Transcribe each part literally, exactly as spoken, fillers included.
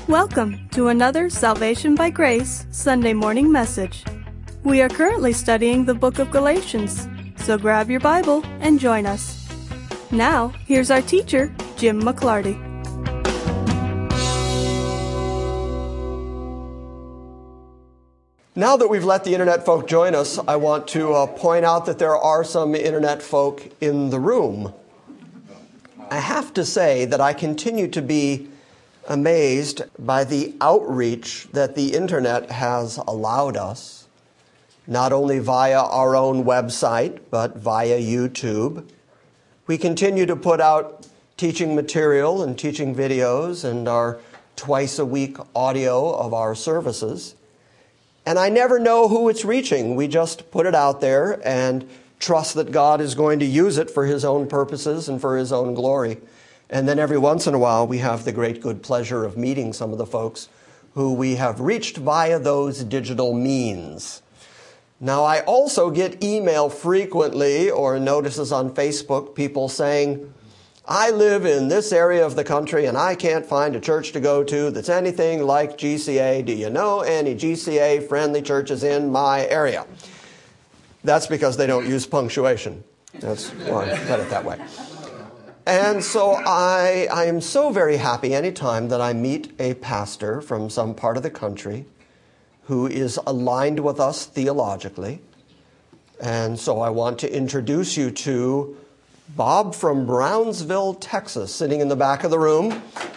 Welcome to another Salvation by Grace Sunday morning message. We are currently studying the book of Galatians, so grab your Bible and join us. Now, here's our teacher, Jim McClarty. Now that we've let the internet folk join us, I want to uh, point out that there are some internet folk in the room. I have to say that I continue to be amazed by the outreach that the internet has allowed us, not only via our own website, but via YouTube. We continue to put out teaching material and teaching videos and our twice-a-week audio of our services. And I never know who it's reaching. We just put it out there and trust that God is going to use it for His own purposes and for His own glory. And then every once in a while, we have the great good pleasure of meeting some of the folks who we have reached via those digital means. Now, I also get email frequently or notices on Facebook, people saying, I live in this area of the country and I can't find a church to go to that's anything like G C A. Do you know any G C A-friendly churches in my area? That's because they don't use punctuation. That's why I put it that way. And so I, I am so very happy anytime that I meet a pastor from some part of the country who is aligned with us theologically. And so I want to introduce you to Bob from Brownsville, Texas, sitting in the back of the room.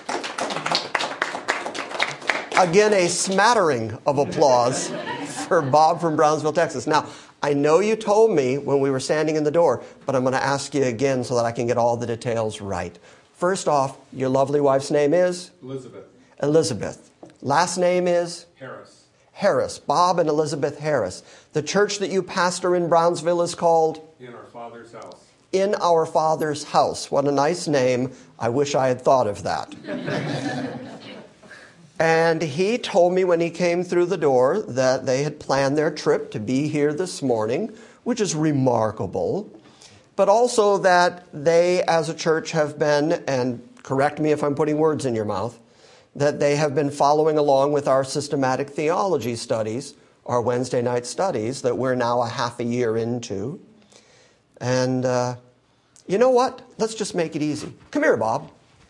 Again, a smattering of applause for Bob from Brownsville, Texas. Now, I know you told me when we were standing in the door, but I'm going to ask you again so that I can get all the details right. First off, your lovely wife's name is? Elizabeth. Elizabeth. Last name is? Harris. Harris. Bob and Elizabeth Harris. The church that you pastor in Brownsville is called? In Our Father's House. In Our Father's House. What a nice name. I wish I had thought of that. And he told me when he came through the door that they had planned their trip to be here this morning, which is remarkable, but also that they as a church have been, and correct me if I'm putting words in your mouth, that they have been following along with our systematic theology studies, our Wednesday night studies that we're now a half a year into. And uh, you know what? Let's just make it easy. Come here, Bob.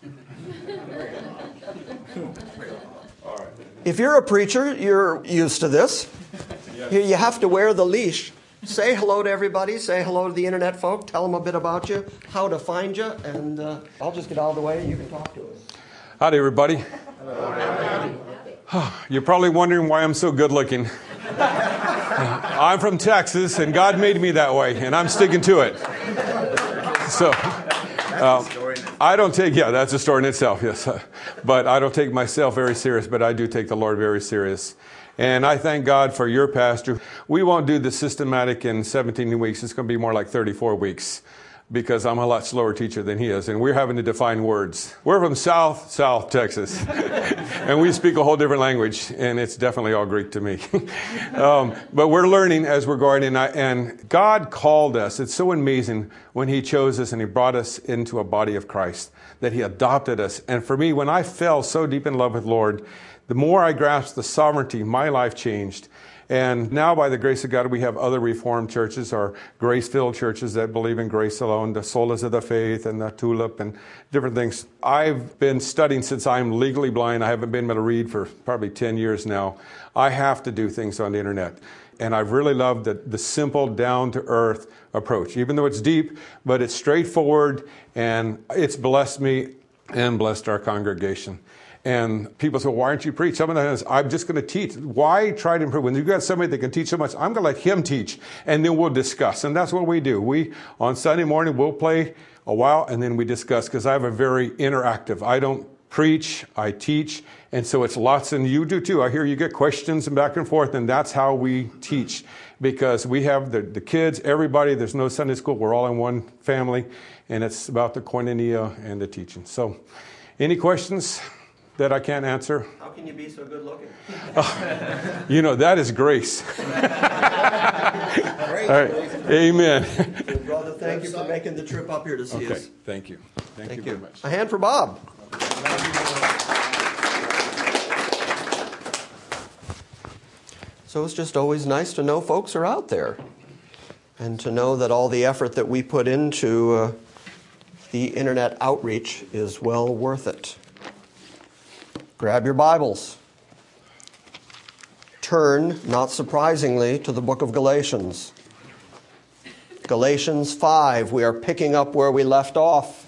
If you're a preacher, you're used to this. Yes. You have to wear the leash. Say hello to everybody. Say hello to the internet folk. Tell them a bit about you, how to find you, and uh, I'll just get out of the way and you can talk to us. Howdy, everybody. Hello. You're probably wondering why I'm so good looking. I'm from Texas, and God made me that way, and I'm sticking to it. So, uh, I don't take, yeah, that's a story in itself, yes. But I don't take myself very serious, but I do take the Lord very serious. And I thank God for your pastor. We won't do the systematic in seventeen weeks. It's going to be more like thirty-four weeks because I'm a lot slower teacher than he is. And we're having to define words. We're from South, South Texas. And we speak a whole different language. And it's definitely all Greek to me. um, but we're learning as we're going. And, I, and God called us. It's so amazing when He chose us and He brought us into a body of Christ, that He adopted us. And for me, when I fell so deep in love with Lord, the more I grasped the sovereignty, my life changed. And now, by the grace of God, we have other Reformed churches or grace-filled churches that believe in grace alone, the Solas of the Faith and the Tulip and different things. I've been studying since I'm legally blind. I haven't been able to read for probably ten years now. I have to do things on the internet. And I've really loved the, the simple, down-to-earth approach, even though it's deep, but it's straightforward, and it's blessed me and blessed our congregation. And people say, why aren't you preach? Some of them is, I'm just going to teach. Why try to improve? When you've got somebody that can teach so much, I'm going to let him teach, and then we'll discuss. And that's what we do. We, on Sunday morning, we'll play a while, and then we discuss, because I have a very interactive. I don't preach, I teach, and so it's lots, and you do too. I hear you get questions and back and forth, and that's how we teach, because we have the, the kids, everybody. There's no Sunday school. We're all in one family, and it's about the koinonia and the teaching. So any questions that I can't answer? How can you be so good looking? Oh, you know, that is grace. Great. All right. Amen. Well, brother, thank you for making the trip up here to see okay. us. Thank you. Thank, Thank you you. very much. A hand for Bob. So it's just always nice to know folks are out there and to know that all the effort that we put into uh, the internet outreach is well worth it. Grab your Bibles. Turn, not surprisingly, to the book of Galatians. Galatians five, we are picking up where we left off.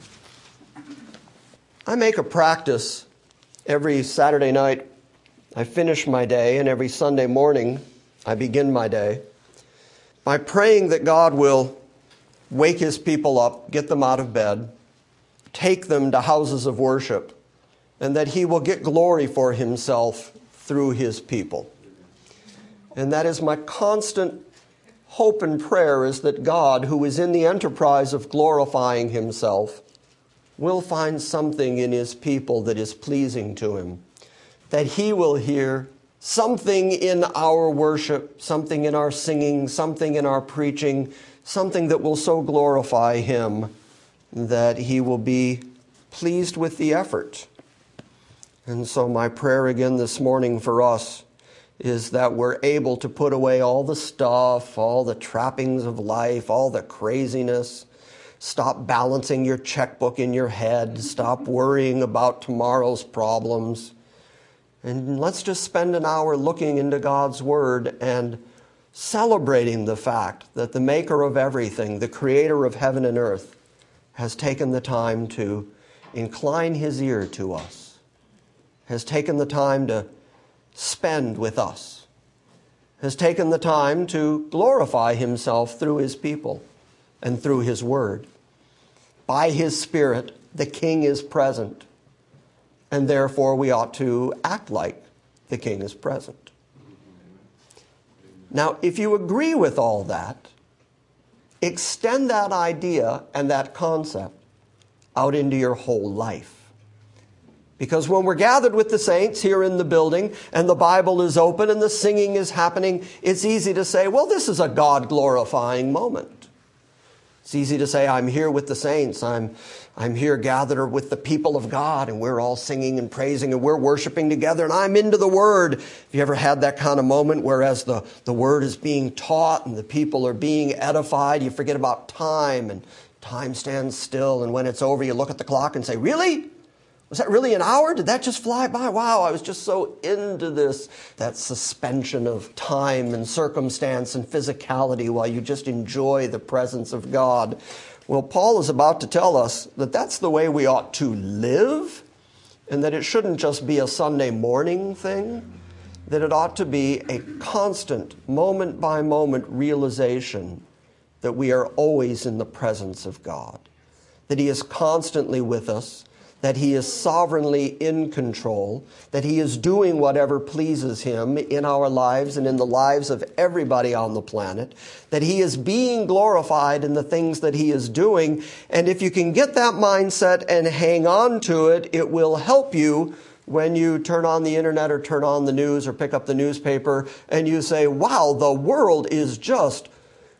I make a practice every Saturday night. I finish my day, and every Sunday morning I begin my day by praying that God will wake his people up, get them out of bed, take them to houses of worship, and that he will get glory for himself through his people. And that is my constant hope and prayer, is that God, who is in the enterprise of glorifying himself, will find something in his people that is pleasing to him, that he will hear something in our worship, something in our singing, something in our preaching, something that will so glorify him that he will be pleased with the effort. And so my prayer again this morning for us is that we're able to put away all the stuff, all the trappings of life, all the craziness. Stop balancing your checkbook in your head. Stop worrying about tomorrow's problems. And let's just spend an hour looking into God's Word and celebrating the fact that the maker of everything, the creator of heaven and earth, has taken the time to incline his ear to us, has taken the time to spend with us, has taken the time to glorify himself through his people and through his Word. By his Spirit, the King is present. And therefore, we ought to act like the King is present. Now, if you agree with all that, extend that idea and that concept out into your whole life. Because when we're gathered with the saints here in the building and the Bible is open and the singing is happening, it's easy to say, well, this is a God-glorifying moment. It's easy to say, I'm here with the saints. I'm, I'm here gathered with the people of God, and we're all singing and praising, and we're worshiping together, and I'm into the Word. Have you ever had that kind of moment where as the, the Word is being taught and the people are being edified, you forget about time, and time stands still, and when it's over, you look at the clock and say, really? Was that really an hour? Did that just fly by? Wow, I was just so into this. That suspension of time and circumstance and physicality while you just enjoy the presence of God. Well, Paul is about to tell us that that's the way we ought to live, and that it shouldn't just be a Sunday morning thing, that it ought to be a constant, moment-by-moment realization that we are always in the presence of God, that he is constantly with us, that he is sovereignly in control, that he is doing whatever pleases him in our lives and in the lives of everybody on the planet, that he is being glorified in the things that he is doing. And if you can get that mindset and hang on to it, it will help you when you turn on the internet or turn on the news or pick up the newspaper and you say, wow, the world is just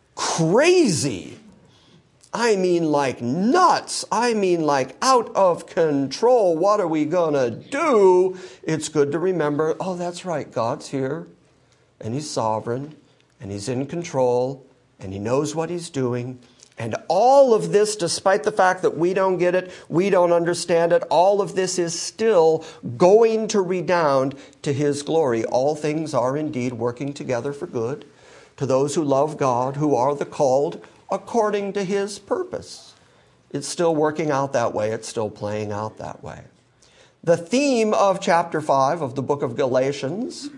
crazy. I mean like nuts. I mean like out of control. What are we going to do? It's good to remember, oh, that's right, God's here, and he's sovereign, and he's in control, and he knows what he's doing. And all of this, despite the fact that we don't get it, we don't understand it, all of this is still going to redound to his glory. All things are indeed working together for good to those who love God, who are the called according to his purpose. It's still working out that way. It's still playing out that way. The theme of chapter five of the book of Galatians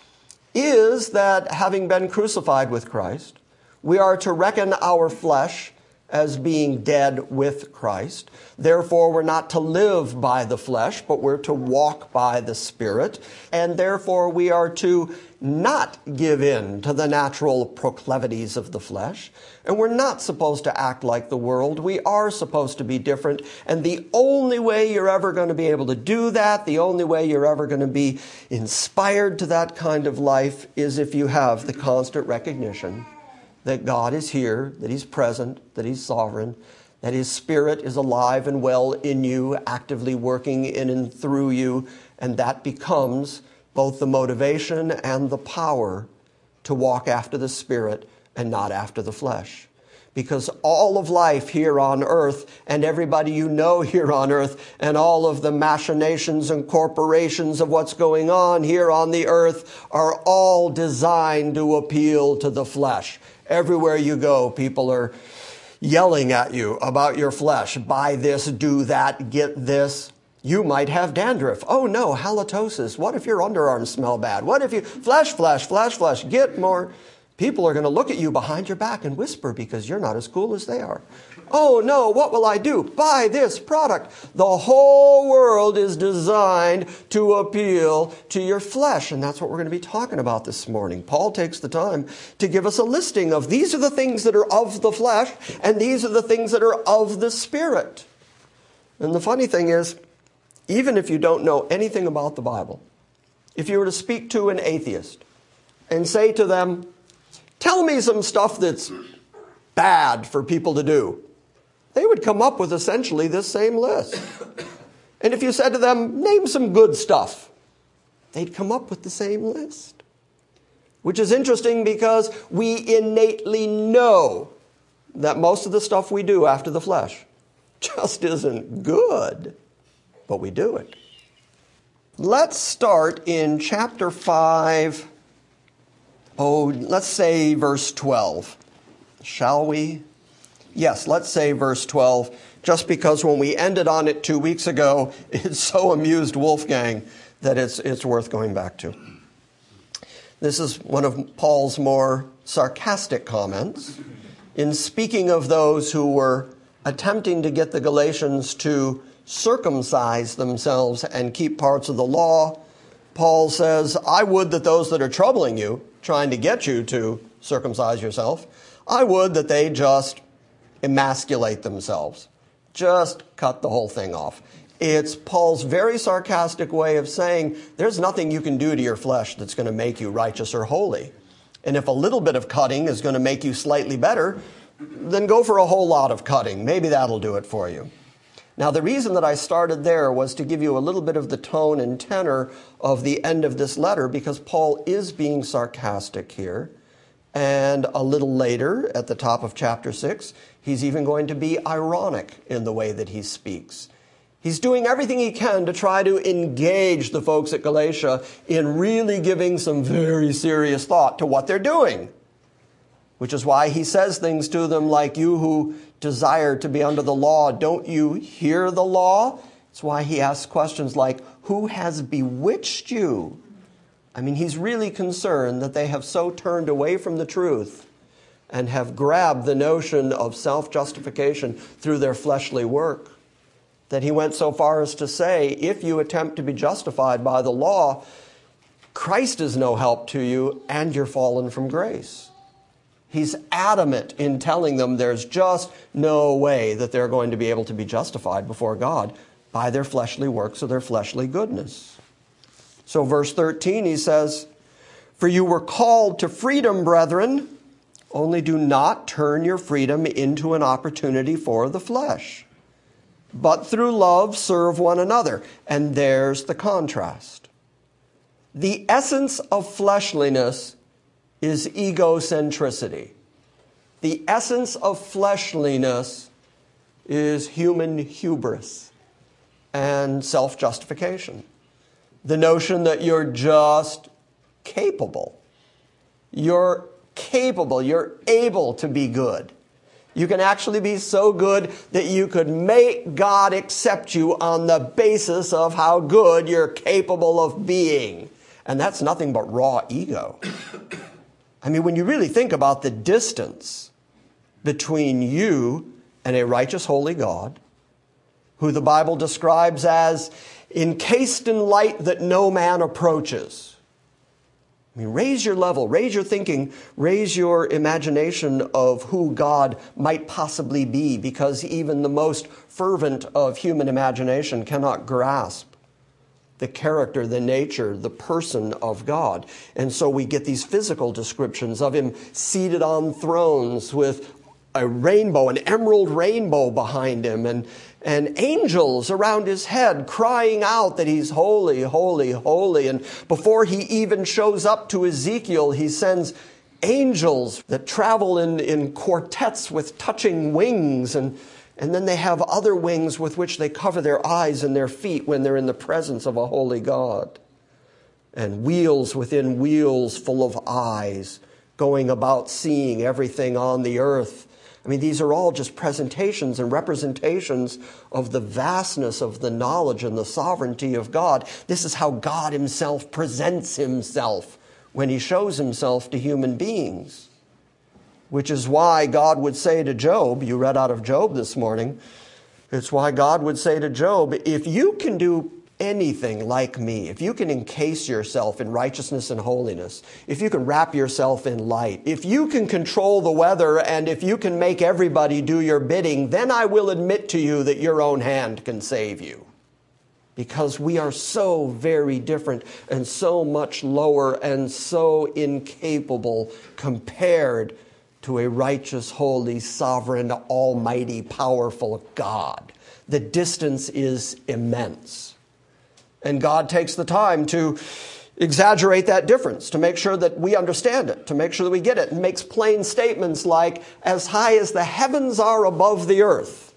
is that having been crucified with Christ, we are to reckon our flesh as being dead with Christ. Therefore, we're not to live by the flesh, but we're to walk by the Spirit. And therefore, we are to not give in to the natural proclivities of the flesh. And we're not supposed to act like the world. We are supposed to be different. And the only way you're ever going to be able to do that, the only way you're ever going to be inspired to that kind of life, is if you have the constant recognition that God is here, that he's present, that he's sovereign, that his Spirit is alive and well in you, actively working in and through you, and that becomes both the motivation and the power to walk after the Spirit and not after the flesh. Because all of life here on earth and everybody you know here on earth and all of the machinations and corporations of what's going on here on the earth are all designed to appeal to the flesh. Everywhere you go, people are yelling at you about your flesh. Buy this, do that, get this. You might have dandruff. Oh no, halitosis. What if your underarms smell bad? What if you, flesh, flesh, flesh, flesh, get more. People are going to look at you behind your back and whisper because you're not as cool as they are. Oh no, what will I do? Buy this product. The whole world is designed to appeal to your flesh. And that's what we're going to be talking about this morning. Paul takes the time to give us a listing of these are the things that are of the flesh and these are the things that are of the Spirit. And the funny thing is, even if you don't know anything about the Bible, if you were to speak to an atheist and say to them, tell me some stuff that's bad for people to do, they would come up with essentially this same list. And if you said to them, name some good stuff, they'd come up with the same list. Which is interesting because we innately know that most of the stuff we do after the flesh just isn't good, but we do it. Let's start in chapter five. Oh, let's say verse twelve. Shall we? Yes, let's say verse twelve, just because when we ended on it two weeks ago, it so amused Wolfgang that it's, it's worth going back to. This is one of Paul's more sarcastic comments. In speaking of those who were attempting to get the Galatians to circumcise themselves and keep parts of the law, Paul says, I would that those that are troubling you, trying to get you to circumcise yourself, I would that they just emasculate themselves. Just cut the whole thing off. It's Paul's very sarcastic way of saying there's nothing you can do to your flesh that's going to make you righteous or holy. And if a little bit of cutting is going to make you slightly better, then go for a whole lot of cutting. Maybe that'll do it for you. Now, the reason that I started there was to give you a little bit of the tone and tenor of the end of this letter, because Paul is being sarcastic here. And a little later, at the top of chapter six, he's even going to be ironic in the way that he speaks. He's doing everything he can to try to engage the folks at Galatia in really giving some very serious thought to what they're doing. Which is why he says things to them like, you who desire to be under the law, don't you hear the law? It's why he asks questions like, who has bewitched you? I mean, he's really concerned that they have so turned away from the truth and have grabbed the notion of self-justification through their fleshly work, that he went so far as to say, if you attempt to be justified by the law, Christ is no help to you and you're fallen from grace. He's adamant in telling them there's just no way that they're going to be able to be justified before God by their fleshly works or their fleshly goodness. So verse thirteen, he says, for you were called to freedom, brethren, only do not turn your freedom into an opportunity for the flesh, but through love serve one another. And there's the contrast. The essence of fleshliness is egocentricity. The essence of fleshliness is human hubris and self-justification. The notion that you're just capable. You're capable. You're able to be good. You can actually be so good that you could make God accept you on the basis of how good you're capable of being. And that's nothing but raw ego. I mean, when you really think about the distance between you and a righteous, holy God, who the Bible describes as encased in light that no man approaches. I mean, raise your level, raise your thinking, raise your imagination of who God might possibly be, because even the most fervent of human imagination cannot grasp the character, the nature, the person of God. And so we get these physical descriptions of him seated on thrones with a rainbow, an emerald rainbow behind him, and, and angels around his head crying out that he's holy, holy, holy. And before he even shows up to Ezekiel, he sends angels that travel in, in quartets with touching wings, and, and then they have other wings with which they cover their eyes and their feet when they're in the presence of a holy God. And wheels within wheels full of eyes, going about seeing everything on the earth. I mean, these are all just presentations and representations of the vastness of the knowledge and the sovereignty of God. This is how God himself presents himself when he shows himself to human beings. Which is why God would say to Job, you read out of Job this morning, it's why God would say to Job, if you can do anything like me, if you can encase yourself in righteousness and holiness, if you can wrap yourself in light, if you can control the weather, and if you can make everybody do your bidding, then I will admit to you that your own hand can save you. Because we are so very different and so much lower and so incapable compared to a righteous, holy, sovereign, almighty, powerful God. The distance is immense. And God takes the time to exaggerate that difference, to make sure that we understand it, to make sure that we get it, and makes plain statements like, as high as the heavens are above the earth,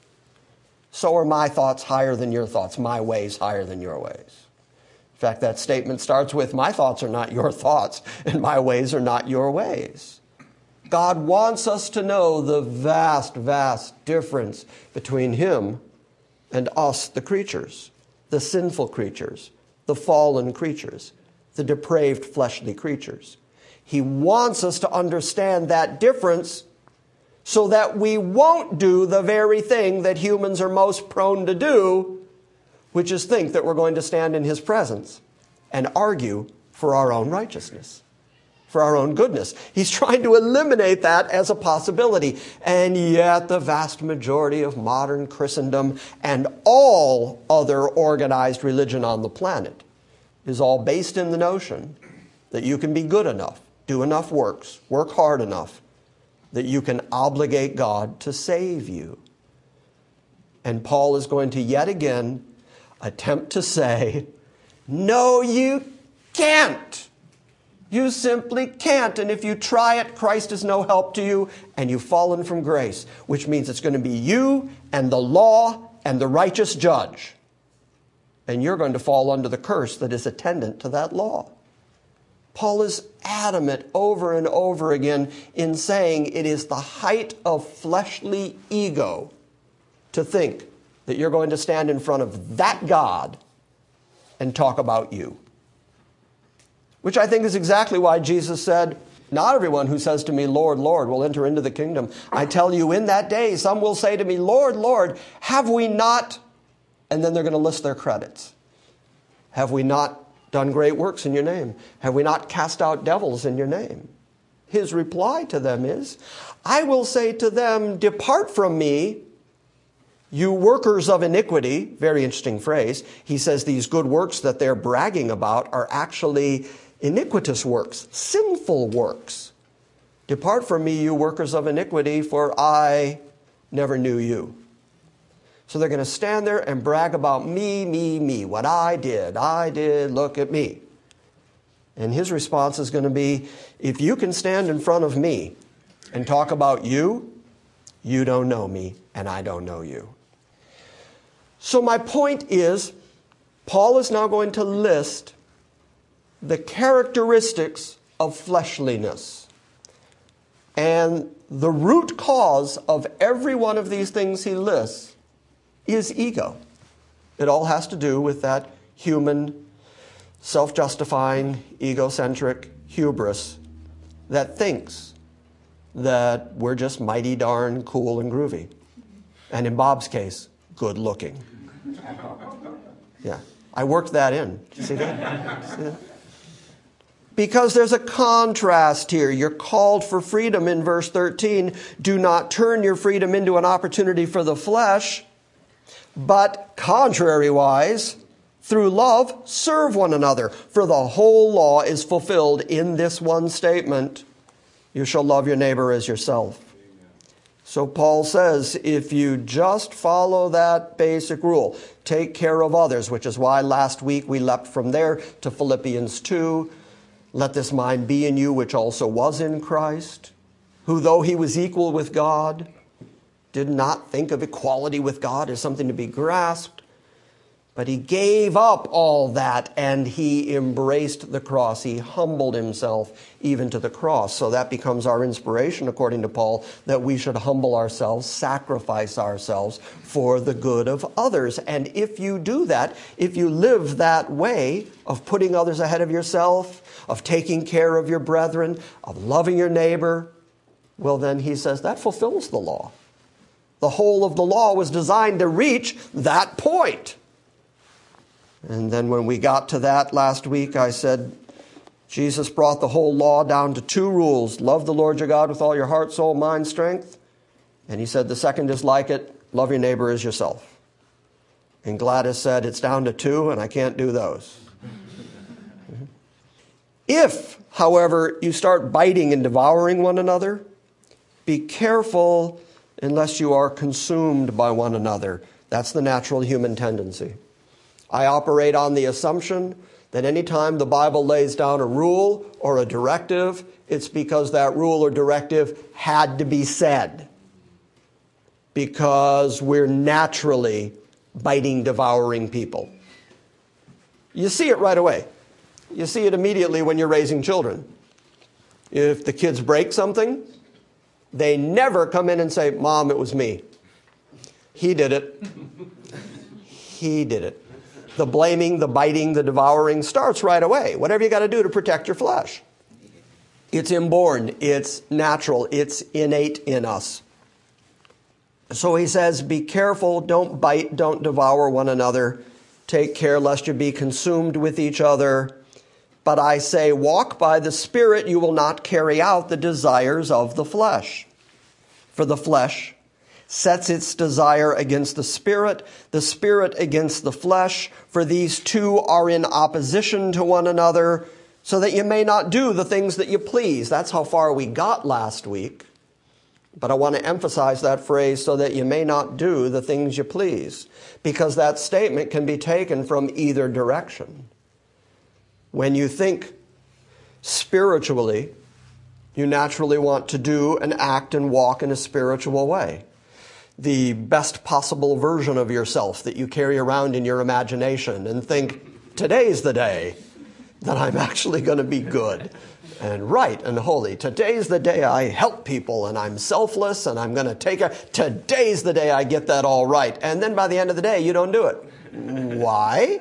so are my thoughts higher than your thoughts, my ways higher than your ways. In fact, that statement starts with, my thoughts are not your thoughts, and my ways are not your ways. God wants us to know the vast, vast difference between him and us, the creatures. The sinful creatures, the fallen creatures, the depraved fleshly creatures. He wants us to understand that difference so that we won't do the very thing that humans are most prone to do, which is think that we're going to stand in his presence and argue for our own righteousness, for our own goodness. He's trying to eliminate that as a possibility. And yet the vast majority of modern Christendom and all other organized religion on the planet is all based in the notion that you can be good enough, do enough works, work hard enough, that you can obligate God to save you. And Paul is going to yet again attempt to say, no, you can't. You simply can't. And if you try it, Christ is no help to you, and you've fallen from grace, which means it's going to be you and the law and the righteous judge. And you're going to fall under the curse that is attendant to that law. Paul is adamant over and over again in saying it is the height of fleshly ego to think that you're going to stand in front of that God and talk about you. Which I think is exactly why Jesus said, not everyone who says to me, Lord, Lord, will enter into the kingdom. I tell you, in that day, some will say to me, Lord, Lord, have we not? And then they're going to list their credits. Have we not done great works in your name? Have we not cast out devils in your name? His reply to them is, I will say to them, depart from me, you workers of iniquity. Very interesting phrase. He says these good works that they're bragging about are actually iniquitous works, sinful works. Depart from me, you workers of iniquity, for I never knew you. So they're going to stand there and brag about me, me, me, what I did. I did, look at me. And his response is going to be, if you can stand in front of me and talk about you, you don't know me and I don't know you. So my point is, Paul is now going to list the characteristics of fleshliness. And the root cause of every one of these things he lists is ego. It all has to do with that human, self-justifying, egocentric hubris that thinks that we're just mighty darn cool and groovy. And in Bob's case, good looking. Yeah, I worked that in. See that? See that? Because there's a contrast here. You're called for freedom in verse thirteen. Do not turn your freedom into an opportunity for the flesh, but contrariwise, through love, serve one another. For the whole law is fulfilled in this one statement. You shall love your neighbor as yourself. So Paul says, if you just follow that basic rule, take care of others, which is why last week we leapt from there to Philippians two. Let this mind be in you, which also was in Christ, who though he was equal with God, did not think of equality with God as something to be grasped, but he gave up all that and he embraced the cross. He humbled himself even to the cross. So that becomes our inspiration, according to Paul, that we should humble ourselves, sacrifice ourselves for the good of others. And if you do that, if you live that way of putting others ahead of yourself, of taking care of your brethren, of loving your neighbor, well then, he says, that fulfills the law. The whole of the law was designed to reach that point. And then when we got to that last week, I said, Jesus brought the whole law down to two rules. Love the Lord your God with all your heart, soul, mind, strength. And he said the second is like it. Love your neighbor as yourself. And Gladys said it's down to two, and I can't do those. If, however, you start biting and devouring one another, be careful unless you are consumed by one another. That's the natural human tendency. I operate on the assumption that any time the Bible lays down a rule or a directive, it's because that rule or directive had to be said. Because we're naturally biting, devouring people. You see it right away. You see it immediately when you're raising children. If the kids break something, they never come in and say, Mom, it was me. He did it. He did it. The blaming, the biting, the devouring starts right away. Whatever you got to do to protect your flesh. It's inborn. It's natural. It's innate in us. So he says, be careful. Don't bite. Don't devour one another. Take care lest you be consumed with each other. But I say, walk by the Spirit. You will not carry out the desires of the flesh. For the flesh sets its desire against the Spirit, the Spirit against the flesh, for these two are in opposition to one another, so that you may not do the things that you please. That's how far we got last week. But I want to emphasize that phrase, so that you may not do the things you please, because that statement can be taken from either direction. When you think spiritually, you naturally want to do and act and walk in a spiritual way. The best possible version of yourself that you carry around in your imagination and think, today's the day that I'm actually going to be good and right and holy. Today's the day I help people and I'm selfless and I'm going to take it. Today's the day I get that all right. And then by the end of the day, you don't do it. Why?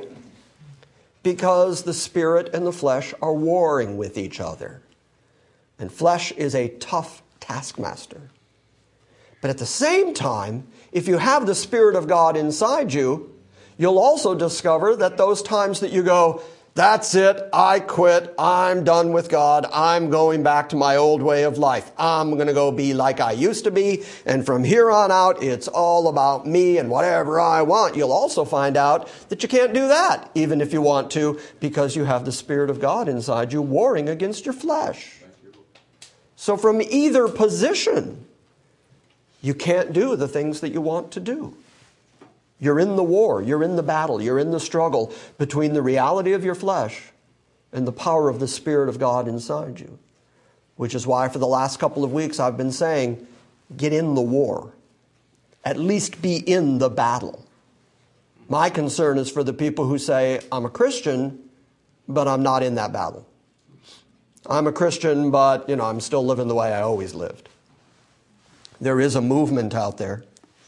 Because the Spirit and the flesh are warring with each other. And flesh is a tough taskmaster. But at the same time, if you have the Spirit of God inside you, you'll also discover that those times that you go, that's it, I quit, I'm done with God, I'm going back to my old way of life. I'm going to go be like I used to be, and from here on out, it's all about me and whatever I want. You'll also find out that you can't do that, even if you want to, because you have the Spirit of God inside you warring against your flesh. So from either position, you can't do the things that you want to do. You're in the war, you're in the battle, you're in the struggle between the reality of your flesh and the power of the Spirit of God inside you. Which is why for the last couple of weeks I've been saying, get in the war. At least be in the battle. My concern is for the people who say, I'm a Christian, but I'm not in that battle. I'm a Christian, but, you know, I'm still living the way I always lived. There is a movement out there.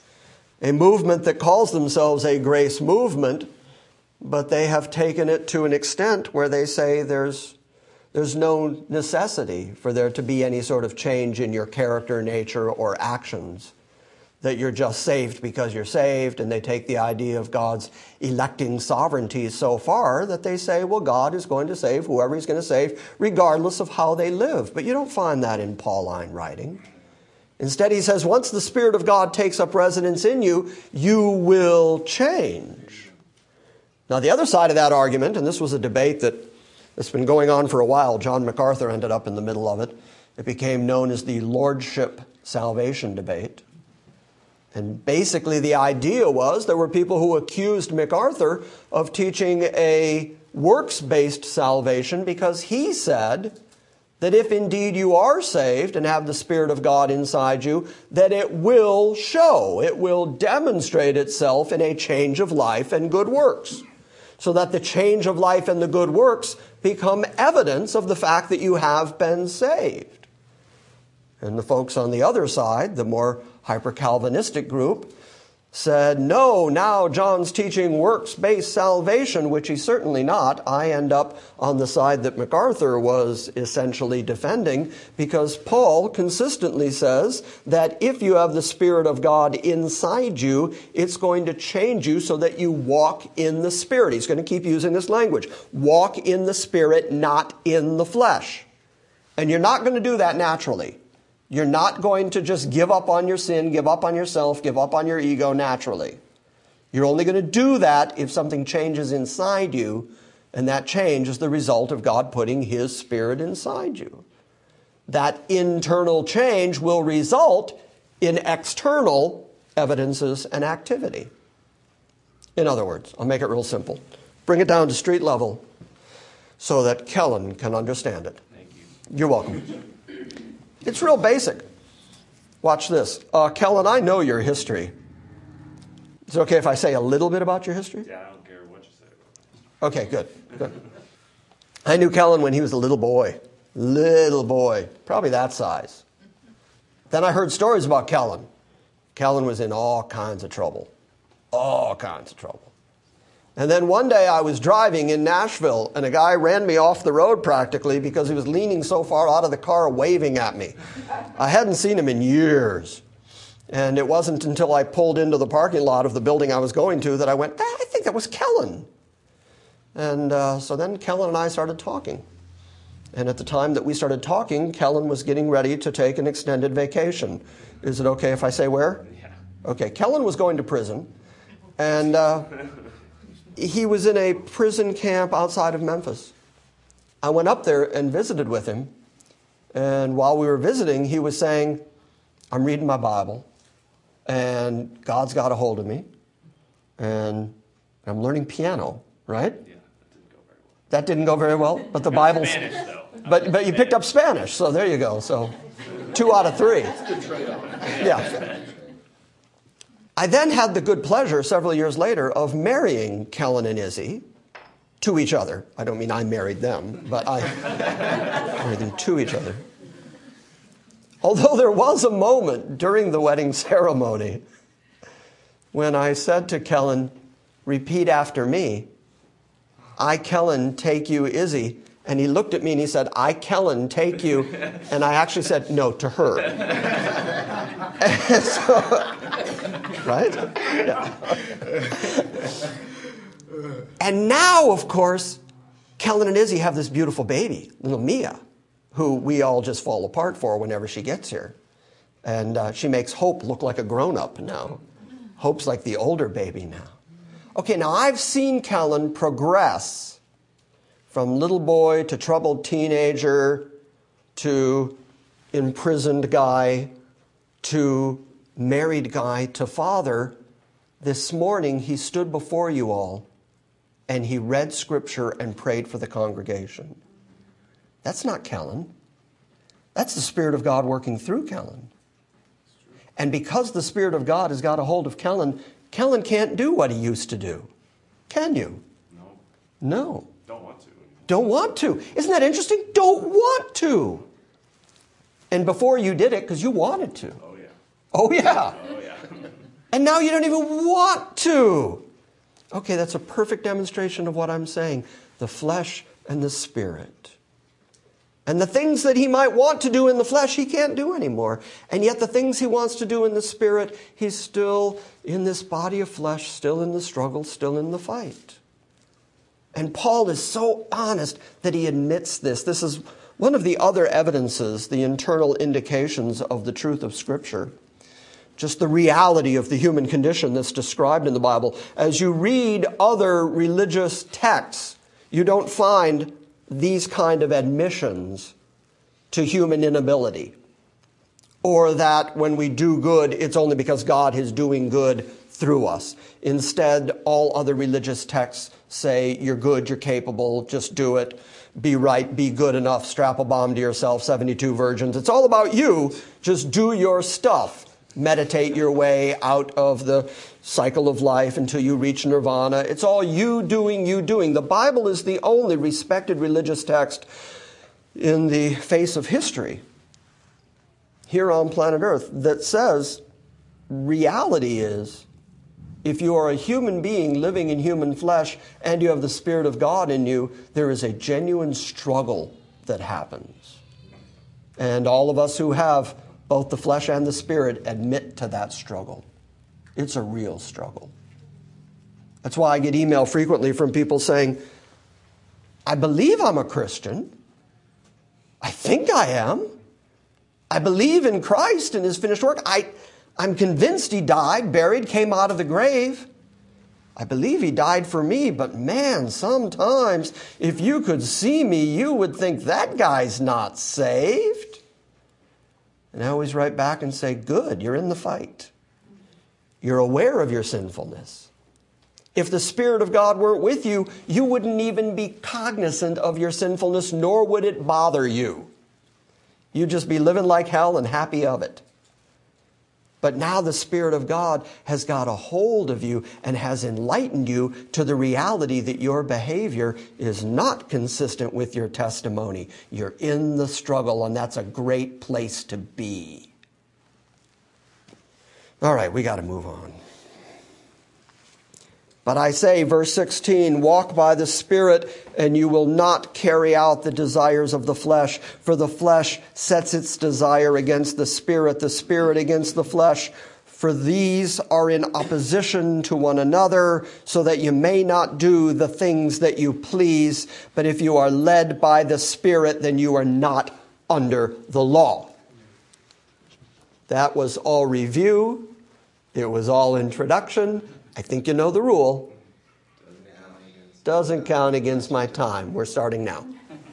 A movement that calls themselves a grace movement, but they have taken it to an extent where they say there's, there's no necessity for there to be any sort of change in your character, nature, or actions. That you're just saved because you're saved, and they take the idea of God's electing sovereignty so far that they say, well, God is going to save whoever he's going to save, regardless of how they live. But you don't find that in Pauline writing. Instead, he says, once the Spirit of God takes up residence in you, you will change. Now, the other side of that argument, and this was a debate that has been going on for a while, John MacArthur ended up in the middle of it. It became known as the Lordship Salvation debate. And basically the idea was there were people who accused MacArthur of teaching a works-based salvation because he said that if indeed you are saved and have the Spirit of God inside you, that it will show, it will demonstrate itself in a change of life and good works. So that the change of life and the good works become evidence of the fact that you have been saved. And the folks on the other side, the more hyper-Calvinistic group, said, no, now John's teaching works-based salvation, which he's certainly not. I end up on the side that MacArthur was essentially defending, because Paul consistently says that if you have the Spirit of God inside you, it's going to change you so that you walk in the Spirit. He's going to keep using this language. Walk in the Spirit, not in the flesh. And you're not going to do that naturally. You're not going to just give up on your sin, give up on yourself, give up on your ego naturally. You're only going to do that if something changes inside you, and that change is the result of God putting His Spirit inside you. That internal change will result in external evidences and activity. In other words, I'll make it real simple. Bring it down to street level so that Kellen can understand it. Thank you. You're welcome. It's real basic. Watch this. Uh, Kellen, I know your history. Is it okay if I say a little bit about your history? Yeah, I don't care what you say. Okay, good. Good. I knew Kellen when he was a little boy. Little boy. Probably that size. Then I heard stories about Kellen. Kellen was in all kinds of trouble. All kinds of trouble. And then one day I was driving in Nashville, and a guy ran me off the road practically because he was leaning so far out of the car waving at me. I hadn't seen him in years. And it wasn't until I pulled into the parking lot of the building I was going to that I went, I think that was Kellen. And uh, so then Kellen and I started talking. And at the time that we started talking, Kellen was getting ready to take an extended vacation. Is it okay if I say where? Yeah. Okay, Kellen was going to prison. And uh, he was in a prison camp outside of Memphis. I went up there and visited with him. And while we were visiting, he was saying, I'm reading my Bible, and God's got a hold of me, and I'm learning piano, right? Yeah, that didn't go very well. That didn't go very well, but the Bible's... Spanish, though. But, but you picked up Spanish, so there you go. So two out of three. Yeah. I then had the good pleasure several years later of marrying Kellen and Izzy to each other. I don't mean I married them, but I married them to each other. Although there was a moment during the wedding ceremony when I said to Kellen, repeat after me, I, Kellen, take you, Izzy. And he looked at me and he said, I, Kellen, take you. And I actually said, no, to her. And so, right? Yeah. And now, of course, Kellen and Izzy have this beautiful baby, little Mia, who we all just fall apart for whenever she gets here. And uh, she makes Hope look like a grown-up now. Hope's like the older baby now. Okay, now I've seen Kellen progress from little boy to troubled teenager to imprisoned guy to married guy to father. This morning he stood before you all and he read scripture and prayed for the congregation. That's not Kellen. That's the Spirit of God working through Kellen. And because the Spirit of God has got a hold of Kellen, Kellen can't do what he used to do. Can you? No. No. Don't want to. Don't want to. Isn't that interesting? Don't want to. And before you did it because you wanted to. Oh, yeah. Oh, yeah. Oh, yeah. And now you don't even want to. Okay, that's a perfect demonstration of what I'm saying. The flesh and the Spirit. And the things that he might want to do in the flesh, he can't do anymore. And yet the things he wants to do in the Spirit, he's still in this body of flesh, still in the struggle, still in the fight. And Paul is so honest that he admits this. This is one of the other evidences, the internal indications of the truth of Scripture. Just the reality of the human condition that's described in the Bible. As you read other religious texts, you don't find these kind of admissions to human inability or that when we do good, it's only because God is doing good through us. Instead, all other religious texts say you're good, you're capable, just do it, be right, be good enough, strap a bomb to yourself, seventy-two virgins. It's all about you. Just do your stuff. Meditate your way out of the cycle of life until you reach nirvana. It's all you doing, you doing. The Bible is the only respected religious text in the face of history here on planet Earth that says reality is, if you are a human being living in human flesh and you have the Spirit of God in you, there is a genuine struggle that happens. And all of us who have both the flesh and the Spirit admit to that struggle. It's a real struggle. That's why I get email frequently from people saying, I believe I'm a Christian. I think I am. I believe in Christ and His finished work. I, I'm convinced He died, buried, came out of the grave. I believe He died for me, but man, sometimes if you could see me, you would think that guy's not saved. And I always write back and say, good, you're in the fight. You're aware of your sinfulness. If the Spirit of God weren't with you, you wouldn't even be cognizant of your sinfulness, nor would it bother you. You'd just be living like hell and happy of it. But now the Spirit of God has got a hold of you and has enlightened you to the reality that your behavior is not consistent with your testimony. You're in the struggle, and that's a great place to be. All right, we got to move on. But I say, verse sixteen, walk by the Spirit, and you will not carry out the desires of the flesh. For the flesh sets its desire against the Spirit, the Spirit against the flesh. For these are in opposition to one another, so that you may not do the things that you please. But if you are led by the Spirit, then you are not under the law. That was all review. It was all introduction. I think you know the rule. Doesn't count against my time. We're starting now.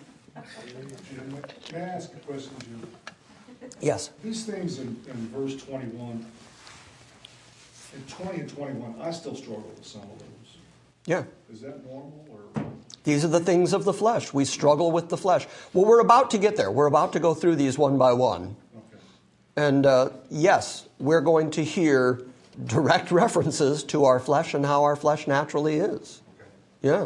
May I ask a question, Jim? Yes. These things in, in verse twenty-one, in twenty and twenty-one, I still struggle with some of those. Yeah. Is that normal, or? These are the things of the flesh. We struggle with the flesh. Well, we're about to get there. We're about to go through these one by one. Okay. And uh, yes, we're going to hear direct references to our flesh and how our flesh naturally is. Yeah.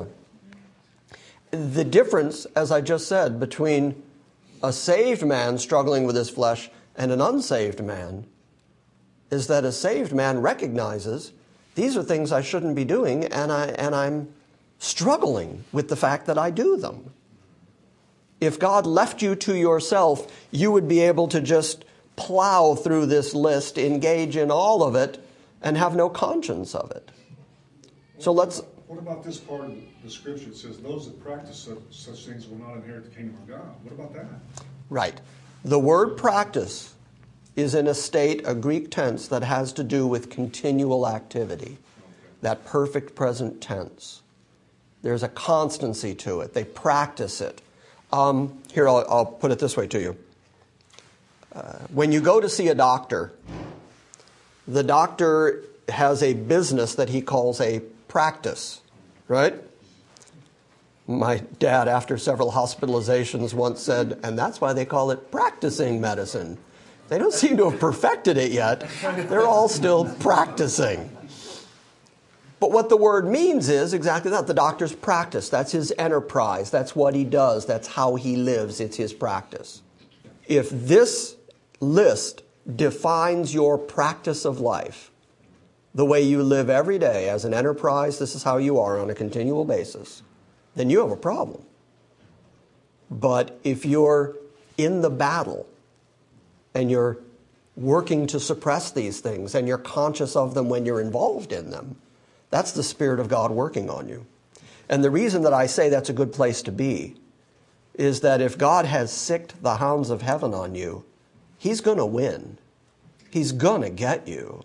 The difference, as I just said, between a saved man struggling with his flesh and an unsaved man is that a saved man recognizes these are things I shouldn't be doing, and, I, and I'm struggling with the fact that I do them. If God left you to yourself, you would be able to just plow through this list, engage in all of it, and have no conscience of it. So let's... What about this part of the scripture? It says, those that practice such, such things will not inherit the kingdom of God. What about that? Right. The word practice is in a state, a Greek tense, that has to do with continual activity. Okay. That perfect present tense. There's a constancy to it. They practice it. Um, here, I'll, I'll put it this way to you. Uh, when you go to see a doctor, the doctor has a business that he calls a practice, right? My dad, after several hospitalizations, once said, and that's why they call it practicing medicine. They don't seem to have perfected it yet. They're all still practicing. But what the word means is exactly that. The doctor's practice. That's his enterprise. That's what he does. That's how he lives. It's his practice. If this list defines your practice of life, the way you live every day as an enterprise, this is how you are on a continual basis, then you have a problem. But if you're in the battle and you're working to suppress these things and you're conscious of them when you're involved in them, that's the Spirit of God working on you. And the reason that I say that's a good place to be is that if God has sicked the hounds of heaven on you, He's going to win. He's going to get you.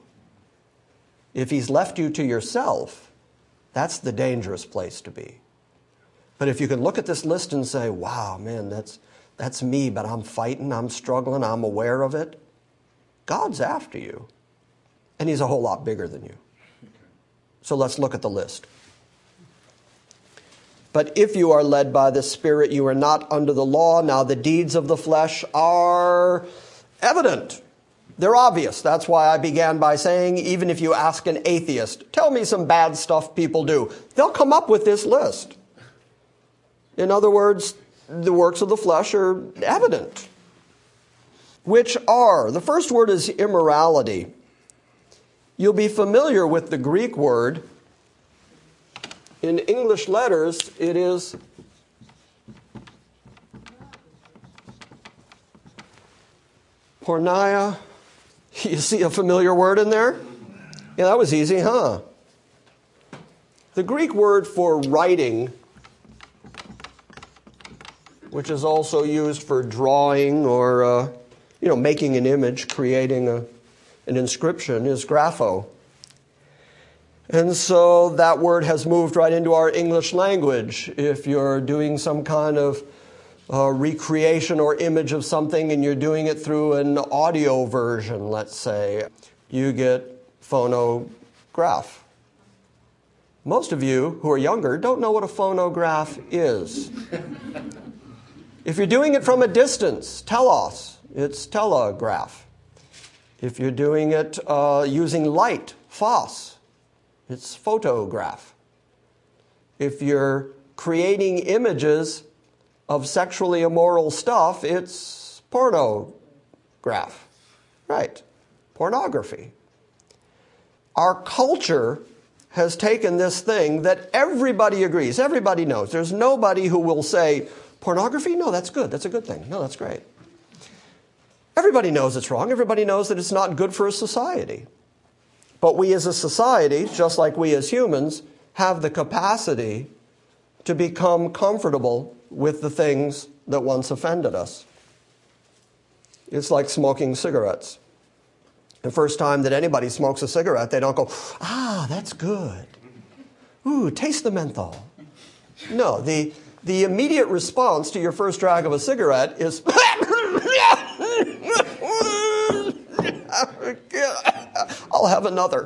If He's left you to yourself, that's the dangerous place to be. But if you can look at this list and say, wow, man, that's, that's me, but I'm fighting, I'm struggling, I'm aware of it, God's after you. And he's a whole lot bigger than you. So let's look at the list. But if you are led by the Spirit, you are not under the law. Now the deeds of the flesh are evident. They're obvious. That's why I began by saying, even if you ask an atheist, tell me some bad stuff people do, they'll come up with this list. In other words, the works of the flesh are evident. Which are, the first word is immorality. You'll be familiar with the Greek word. In English letters, it is porneia. You see a familiar word in there? Yeah, that was easy, huh? The Greek word for writing, which is also used for drawing or, uh, you know, making an image, creating a, an inscription, is grapho. And so that word has moved right into our English language. If you're doing some kind of uh, recreation or image of something and you're doing it through an audio version, let's say, you get phonograph. Most of you who are younger don't know what a phonograph is. If you're doing it from a distance, telos, it's telegraph. If you're doing it uh, using light, phos, it's photograph. If you're creating images of sexually immoral stuff, it's pornograph. Right, pornography. Our culture has taken this thing that everybody agrees, everybody knows. There's nobody who will say, pornography? No, that's good. That's a good thing. No, that's great. Everybody knows it's wrong. Everybody knows that it's not good for a society. But we as a society, just like we as humans, have the capacity to become comfortable with the things that once offended us. It's like smoking cigarettes. The first time that anybody smokes a cigarette, they don't go, ah, that's good. Ooh, taste the menthol. No, the, the immediate response to your first drag of a cigarette is, I'll have another.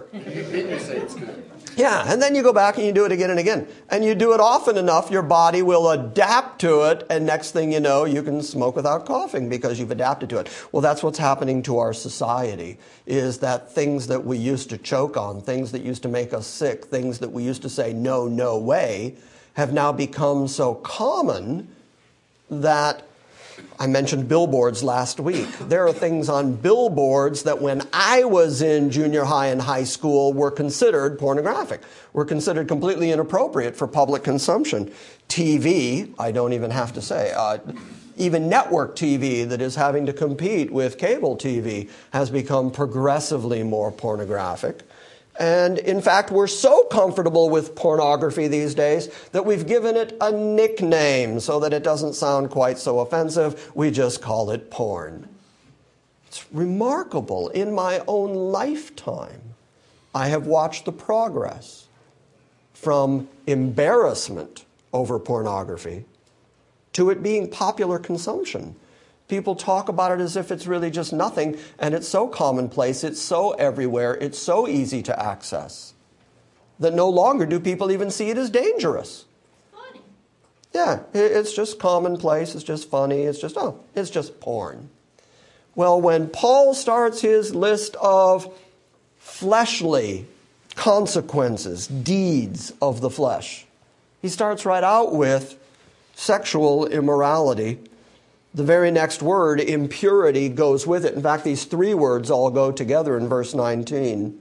Yeah, and then you go back and you do it again and again. And you do it often enough, your body will adapt to it, and next thing you know, you can smoke without coughing because you've adapted to it. Well, that's what's happening to our society, is that things that we used to choke on, things that used to make us sick, things that we used to say, no, no way, have now become so common that I mentioned billboards last week. There are things on billboards that when I was in junior high and high school were considered pornographic, were considered completely inappropriate for public consumption. T V, I don't even have to say, uh, even network T V that is having to compete with cable T V has become progressively more pornographic. And in fact, we're so comfortable with pornography these days that we've given it a nickname so that it doesn't sound quite so offensive. We just call it porn. It's remarkable. In my own lifetime, I have watched the progress from embarrassment over pornography to it being popular consumption. People talk about it as if it's really just nothing, and it's so commonplace, it's so everywhere, it's so easy to access, that no longer do people even see it as dangerous. Funny. Yeah, it's just commonplace, it's just funny, it's just, oh, it's just porn. Well, when Paul starts his list of fleshly consequences, deeds of the flesh, he starts right out with sexual immorality. The very next word, impurity, goes with it. In fact, these three words all go together in verse nineteen.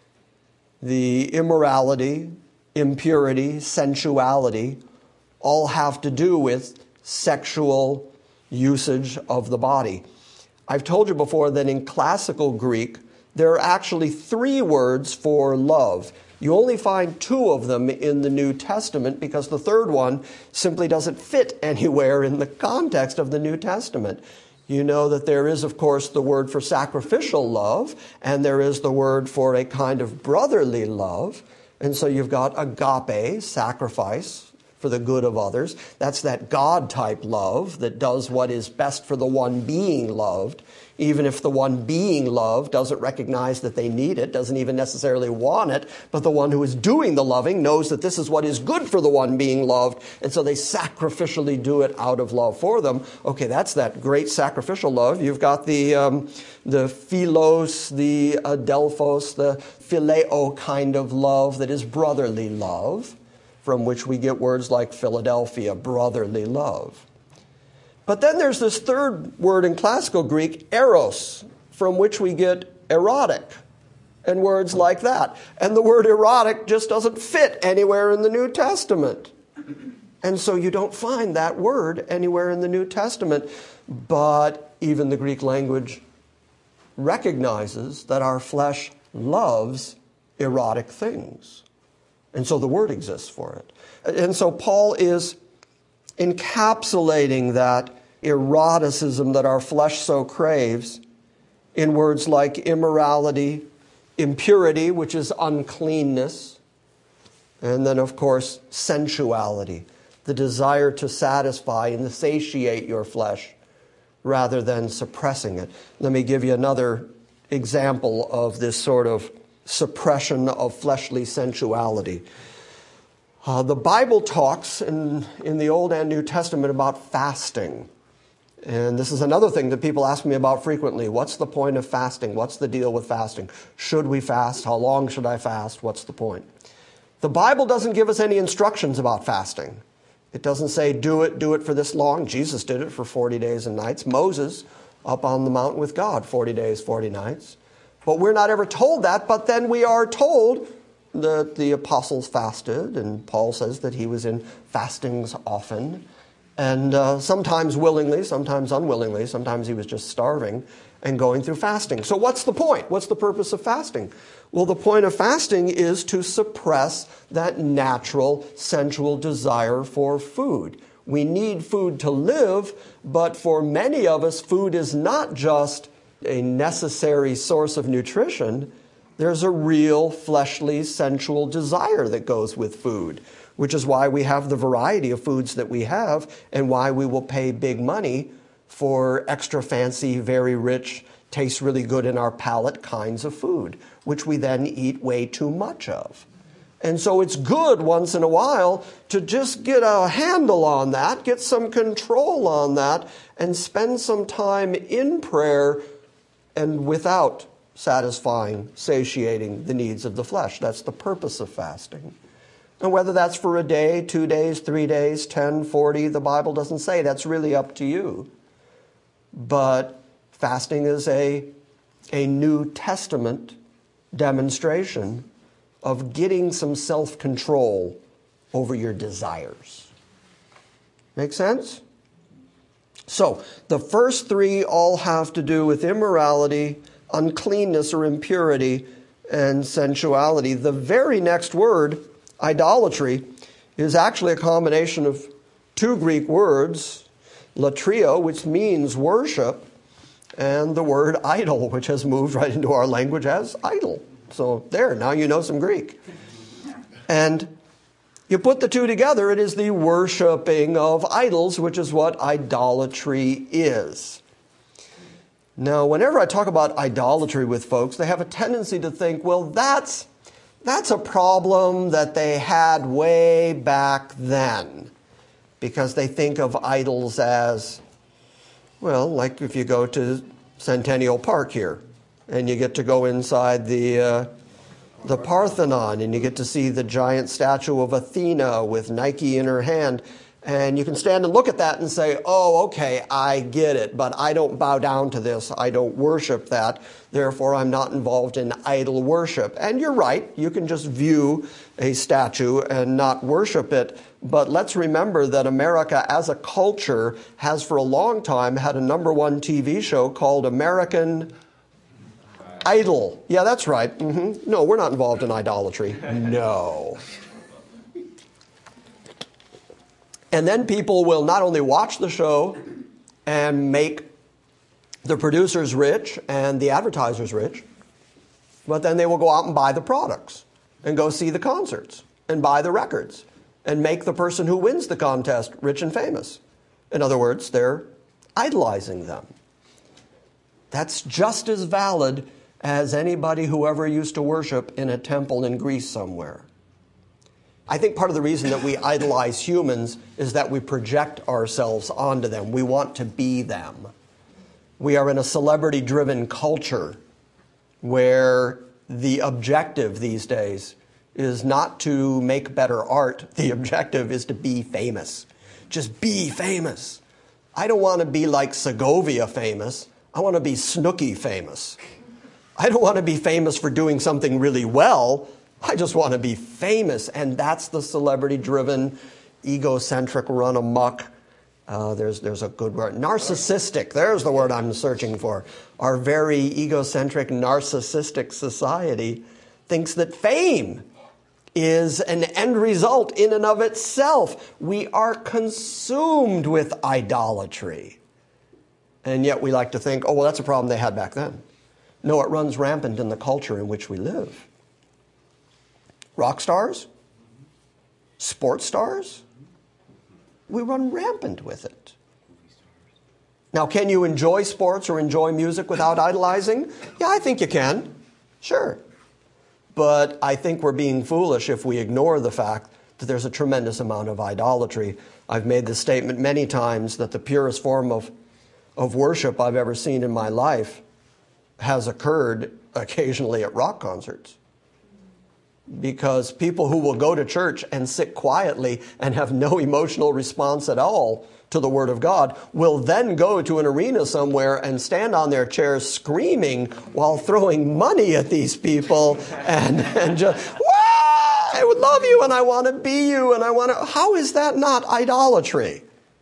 The immorality, impurity, sensuality all have to do with sexual usage of the body. I've told you before that in classical Greek, there are actually three words for love. You only find two of them in the New Testament because the third one simply doesn't fit anywhere in the context of the New Testament. You know that there is, of course, the word for sacrificial love, and there is the word for a kind of brotherly love. And so you've got agape, sacrifice, for the good of others. That's that God-type love that does what is best for the one being loved, even if the one being loved doesn't recognize that they need it, doesn't even necessarily want it, but the one who is doing the loving knows that this is what is good for the one being loved, and so they sacrificially do it out of love for them. Okay, that's that great sacrificial love. You've got the um, the philos, the adelphos, the phileo kind of love that is brotherly love, from which we get words like Philadelphia, brotherly love. But then there's this third word in classical Greek, eros, from which we get erotic, and words like that. And the word erotic just doesn't fit anywhere in the New Testament. And so you don't find that word anywhere in the New Testament. But even the Greek language recognizes that our flesh loves erotic things. And so the word exists for it. And so Paul is encapsulating that eroticism that our flesh so craves in words like immorality, impurity, which is uncleanness, and then, of course, sensuality, the desire to satisfy and satiate your flesh rather than suppressing it. Let me give you another example of this sort of suppression of fleshly sensuality. Uh, the Bible talks in, in the Old and New Testament about fasting. And this is another thing that people ask me about frequently. What's the point of fasting? What's the deal with fasting? Should we fast? How long should I fast? What's the point? The Bible doesn't give us any instructions about fasting. It doesn't say, do it, do it for this long. Jesus did it for forty days and nights. Moses, up on the mountain with God, forty days, forty nights. But we're not ever told that, but then we are told that the apostles fasted, and Paul says that he was in fastings often, and uh, sometimes willingly, sometimes unwillingly, sometimes he was just starving and going through fasting. So what's the point? What's the purpose of fasting? Well, the point of fasting is to suppress that natural, sensual desire for food. We need food to live, but for many of us, food is not just a necessary source of nutrition. There's a real fleshly, sensual desire that goes with food, which is why we have the variety of foods that we have and why we will pay big money for extra fancy, very rich, tastes really good in our palate kinds of food, which we then eat way too much of. And so it's good once in a while to just get a handle on that, get some control on that, and spend some time in prayer and without satisfying, satiating the needs of the flesh. That's the purpose of fasting. And whether that's for a day, two days, three days, ten, forty, the Bible doesn't say. That's really up to you. But fasting is a, a New Testament demonstration of getting some self-control over your desires. Make sense? So, the first three all have to do with immorality, uncleanness or impurity, and sensuality. The very next word, idolatry, is actually a combination of two Greek words, latrio, which means worship, and the word idol, which has moved right into our language as idol. So there, now you know some Greek. And you put the two together, it is the worshiping of idols, which is what idolatry is. Now, whenever I talk about idolatry with folks, they have a tendency to think, well, that's, that's a problem that they had way back then. Because they think of idols as, well, like if you go to Centennial Park here, and you get to go inside the uh, the Parthenon, and you get to see the giant statue of Athena with Nike in her hand, and you can stand and look at that and say, oh, okay, I get it, but I don't bow down to this, I don't worship that, therefore I'm not involved in idol worship. And you're right, you can just view a statue and not worship it, but let's remember that America as a culture has for a long time had a number one T V show called American Idol. Yeah, that's right. Mm-hmm. No, we're not involved in idolatry. No. And then people will not only watch the show and make the producers rich and the advertisers rich, but then they will go out and buy the products and go see the concerts and buy the records and make the person who wins the contest rich and famous. In other words, they're idolizing them. That's just as valid as anybody who ever used to worship in a temple in Greece somewhere. I think part of the reason that we idolize humans is that we project ourselves onto them. We want to be them. We are in a celebrity-driven culture where the objective these days is not to make better art. The objective is to be famous. Just be famous. I don't want to be like Segovia famous. I want to be Snooki famous. I don't want to be famous for doing something really well. I just want to be famous. And that's the celebrity-driven, egocentric run amok. Uh, there's, there's a good word. Narcissistic. There's the word I'm searching for. Our very egocentric, narcissistic society thinks that fame is an end result in and of itself. We are consumed with idolatry. And yet we like to think, oh, well, that's a problem they had back then. No, it runs rampant in the culture in which we live. Rock stars, sports stars, we run rampant with it. Now, can you enjoy sports or enjoy music without idolizing? Yeah, I think you can. Sure. But I think we're being foolish if we ignore the fact that there's a tremendous amount of idolatry. I've made this statement many times that the purest form of, of worship I've ever seen in my life has occurred occasionally at rock concerts. Because people who will go to church and sit quietly and have no emotional response at all to the Word of God will then go to an arena somewhere and stand on their chairs screaming while throwing money at these people and, and just, Wah! I would love you and I want to be you and I want to... How is that not idolatry?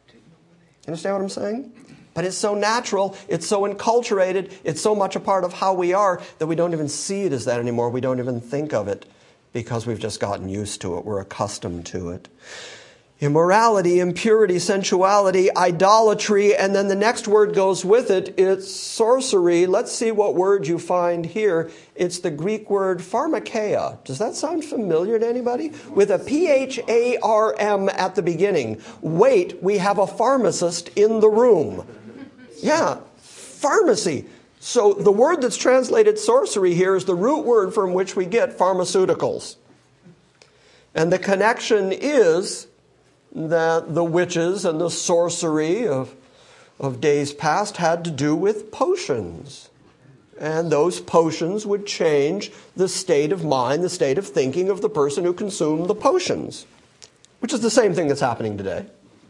You understand what I'm saying? But it's so natural, it's so enculturated, it's so much a part of how we are that we don't even see it as that anymore. We don't even think of it because we've just gotten used to it. We're accustomed to it. Immorality, impurity, sensuality, idolatry, and then the next word goes with it. It's sorcery. Let's see what word you find here. It's the Greek word pharmakeia. Does that sound familiar to anybody? With a P H A R M at the beginning. Wait, we have a pharmacist in the room. Yeah, pharmacy. So the word that's translated sorcery here is the root word from which we get pharmaceuticals. And the connection is that the witches and the sorcery of, of days past had to do with potions. And those potions would change the state of mind, the state of thinking of the person who consumed the potions, which is the same thing that's happening today.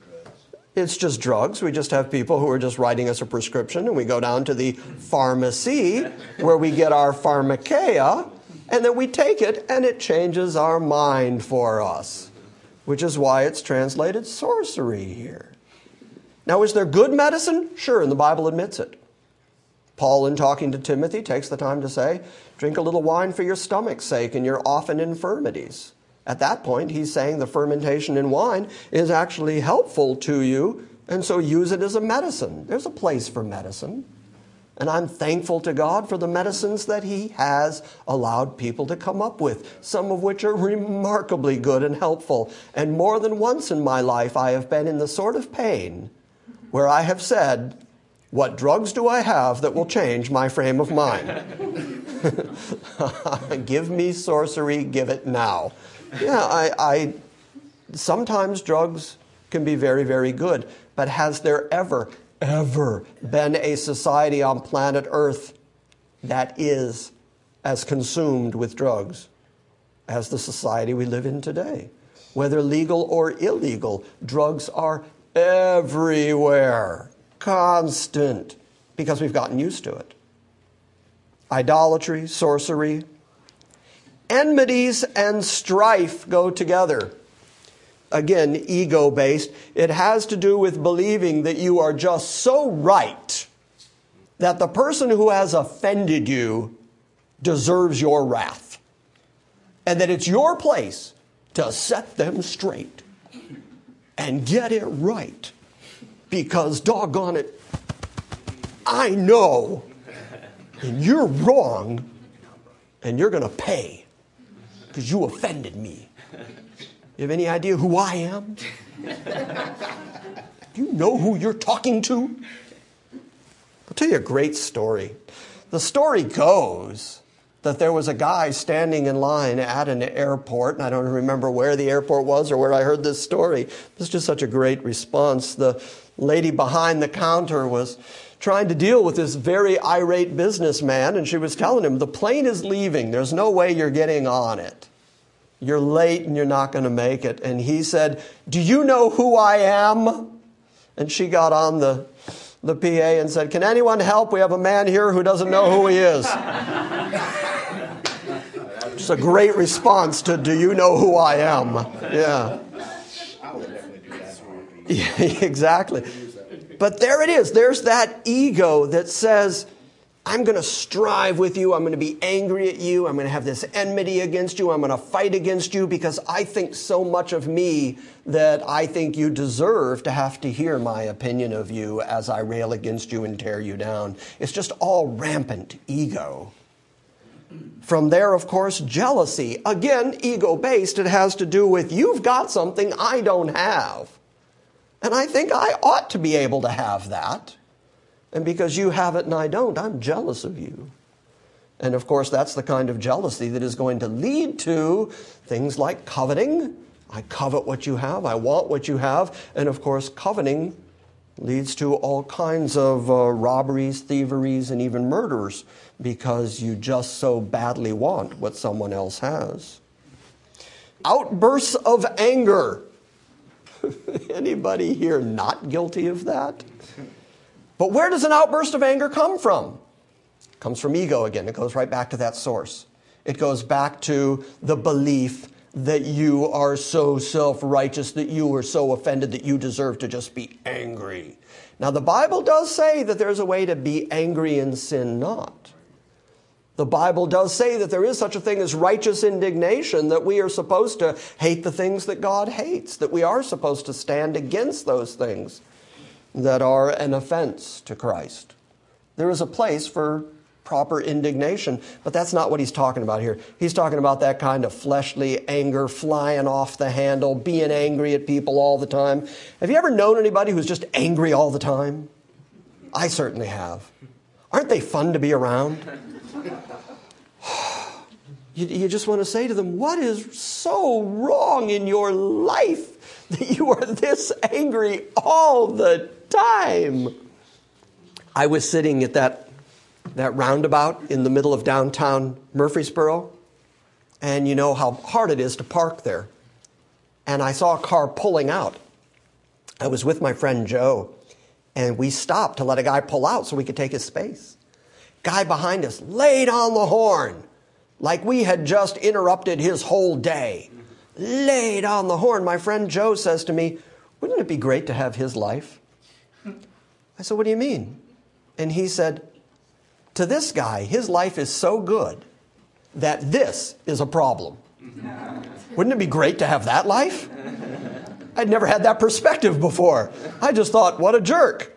It's just drugs. We just have people who are just writing us a prescription, and we go down to the pharmacy where we get our pharmakeia, and then we take it, and it changes our mind for us, which is why it's translated sorcery here. Now, is there good medicine? Sure, and the Bible admits it. Paul, in talking to Timothy, takes the time to say, drink a little wine for your stomach's sake and your often infirmities. At that point, he's saying the fermentation in wine is actually helpful to you, and so use it as a medicine. There's a place for medicine. And I'm thankful to God for the medicines that He has allowed people to come up with, some of which are remarkably good and helpful. And more than once in my life, I have been in the sort of pain where I have said, what drugs do I have that will change my frame of mind? Give me sorcery, give it now. Yeah, I, I sometimes drugs can be very, very good, but has there ever, ever been a society on planet Earth that is as consumed with drugs as the society we live in today? Whether legal or illegal, drugs are everywhere, constant, because we've gotten used to it. Idolatry, sorcery, enmities and strife go together. Again, ego-based. It has to do with believing that you are just so right that the person who has offended you deserves your wrath. And that it's your place to set them straight and get it right. Because, doggone it, I know, and you're wrong, and you're going to pay because you offended me. You have any idea who I am? Do you know who you're talking to? I'll tell you a great story. The story goes that there was a guy standing in line at an airport, and I don't remember where the airport was or where I heard this story. It was just such a great response. The lady behind the counter was trying to deal with this very irate businessman, and she was telling him, the plane is leaving. There's no way you're getting on it. You're late and you're not going to make it. And he said, do you know who I am? And she got on the, the P A and said, can anyone help? We have a man here who doesn't know who he is. Just a great response to, do you know who I am? Yeah. I would definitely do that. Yeah, exactly. But there it is. There's that ego that says, I'm going to strive with you. I'm going to be angry at you. I'm going to have this enmity against you. I'm going to fight against you because I think so much of me that I think you deserve to have to hear my opinion of you as I rail against you and tear you down. It's just all rampant ego. From there, of course, jealousy. Again, ego-based. It has to do with you've got something I don't have. And I think I ought to be able to have that. And because you have it and I don't, I'm jealous of you. And of course, that's the kind of jealousy that is going to lead to things like coveting. I covet what you have. I want what you have. And of course, coveting leads to all kinds of uh, robberies, thieveries, and even murders because you just so badly want what someone else has. Outbursts of anger. Anybody here not guilty of that? But where does an outburst of anger come from? It comes from ego again. It goes right back to that source. It goes back to the belief that you are so self-righteous, that you are so offended that you deserve to just be angry. Now, the Bible does say that there's a way to be angry and sin not. The Bible does say that there is such a thing as righteous indignation, that we are supposed to hate the things that God hates, that we are supposed to stand against those things that are an offense to Christ. There is a place for proper indignation, but that's not what he's talking about here. He's talking about that kind of fleshly anger, flying off the handle, being angry at people all the time. Have you ever known anybody who's just angry all the time? I certainly have. Aren't they fun to be around? You, you just want to say to them, what is so wrong in your life that you are this angry all the time? I was sitting at that, that roundabout in the middle of downtown Murfreesboro, and you know how hard it is to park there. And I saw a car pulling out. I was with my friend Joe, and we stopped to let a guy pull out so we could take his space. Guy behind us laid on the horn like we had just interrupted his whole day. Laid on the horn. My friend Joe says to me, wouldn't it be great to have his life? I said, what do you mean? And he said, to this guy, his life is so good that this is a problem. Wouldn't it be great to have that life? I'd never had that perspective before. I just thought, what a jerk.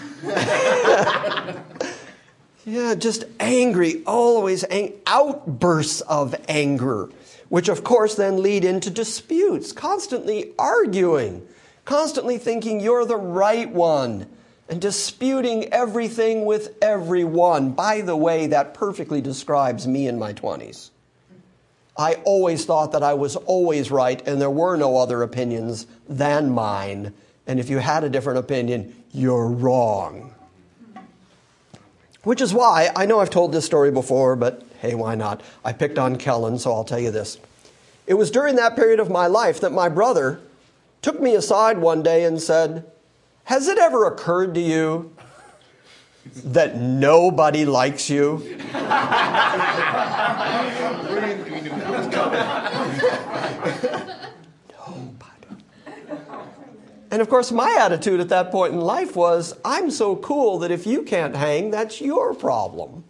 Yeah, just angry, always ang- outbursts of anger, which of course then lead into disputes, constantly arguing, constantly thinking you're the right one, and disputing everything with everyone. By the way, that perfectly describes me in my twenties. I always thought that I was always right and there were no other opinions than mine. And if you had a different opinion, you're wrong. Which is why, I know I've told this story before, but hey, why not? I picked on Kellen, so I'll tell you this. It was during that period of my life that my brother took me aside one day and said, has it ever occurred to you that nobody likes you? And of course, my attitude at that point in life was, I'm so cool that if you can't hang, that's your problem.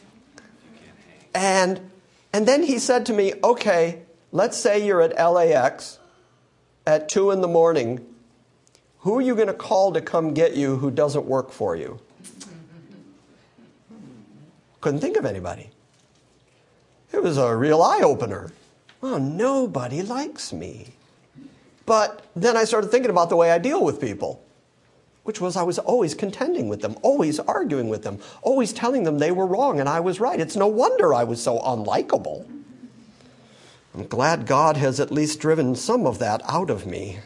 And, and then he said to me, okay, let's say you're at L A X at two in the morning. Who are you going to call to come get you who doesn't work for you? Couldn't think of anybody. It was a real eye-opener. Oh, nobody likes me. But then I started thinking about the way I deal with people, which was I was always contending with them, always arguing with them, always telling them they were wrong and I was right. It's no wonder I was so unlikable. I'm glad God has at least driven some of that out of me.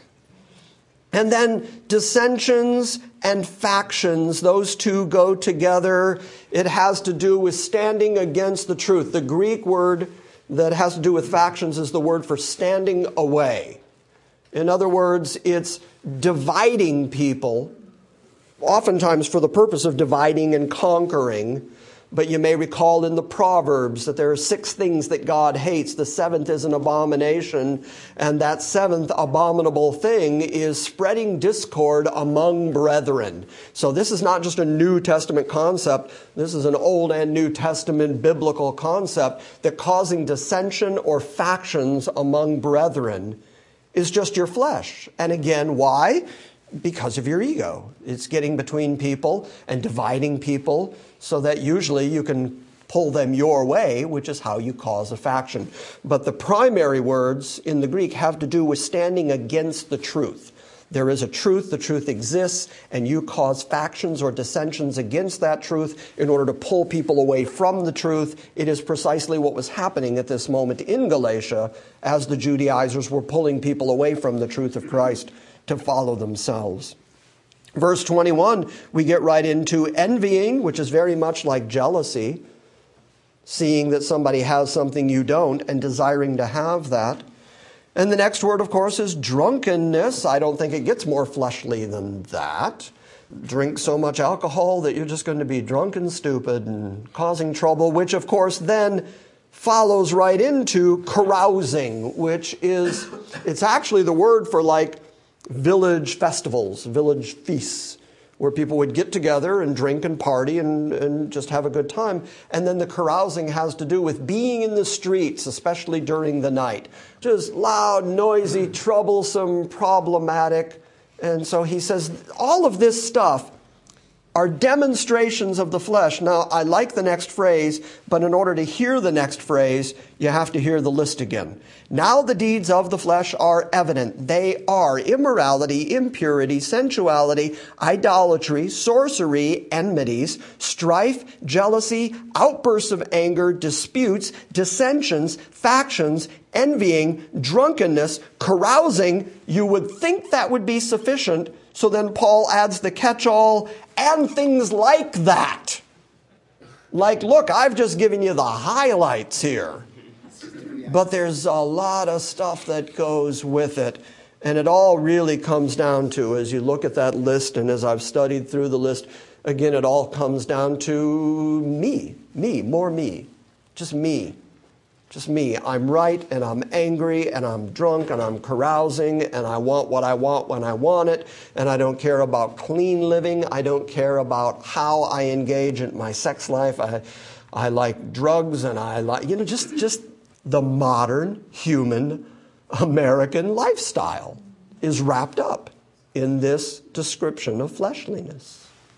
And then dissensions and factions, those two go together. It has to do with standing against the truth. The Greek word that has to do with factions is the word for standing away. In other words, it's dividing people, oftentimes for the purpose of dividing and conquering. But you may recall in the Proverbs that there are six things that God hates. The seventh is an abomination. And that seventh abominable thing is spreading discord among brethren. So this is not just a New Testament concept. This is an Old and New Testament biblical concept that causing dissension or factions among brethren is just your flesh. And again, why? Because of your ego. It's getting between people and dividing people so that usually you can pull them your way, which is how you cause a faction. But the primary words in the Greek have to do with standing against the truth. There is a truth, the truth exists, and you cause factions or dissensions against that truth in order to pull people away from the truth. It is precisely what was happening at this moment in Galatia as the Judaizers were pulling people away from the truth of Christ to follow themselves. Verse twenty-one, we get right into envying, which is very much like jealousy, seeing that somebody has something you don't and desiring to have that. And the next word, of course, is drunkenness. I don't think it gets more fleshly than that. Drink so much alcohol that you're just going to be drunk and stupid and causing trouble, which, of course, then follows right into carousing, which is, it's actually the word for like village festivals, village feasts, where people would get together and drink and party and, and just have a good time. And then the carousing has to do with being in the streets, especially during the night. Just loud, noisy, troublesome, problematic. And so he says, all of this stuff are demonstrations of the flesh. Now, I like the next phrase, but in order to hear the next phrase, you have to hear the list again. Now the deeds of the flesh are evident. They are immorality, impurity, sensuality, idolatry, sorcery, enmities, strife, jealousy, outbursts of anger, disputes, dissensions, factions, envying, drunkenness, carousing. You would think that would be sufficient. So then Paul adds the catch-all and things like that. Like, look, I've just given you the highlights here. But there's a lot of stuff that goes with it. And it all really comes down to, as you look at that list and as I've studied through the list, again, it all comes down to me, me, more me, just me. Just me. I'm right and I'm angry and I'm drunk and I'm carousing and I want what I want when I want it and I don't care about clean living. I don't care about how I engage in my sex life. I, I like drugs and I like, you know, just, just the modern human American lifestyle is wrapped up in this description of fleshliness.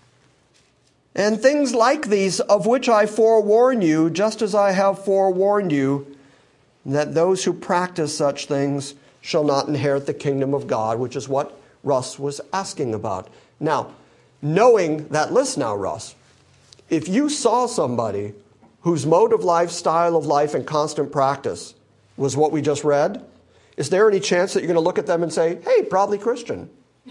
And things like these, of which I forewarn you, just as I have forewarned you, that those who practice such things shall not inherit the kingdom of God, which is what Russ was asking about. Now, knowing that list now, Russ, if you saw somebody whose mode of life, style of life, and constant practice was what we just read, is there any chance that you're going to look at them and say, hey, probably Christian?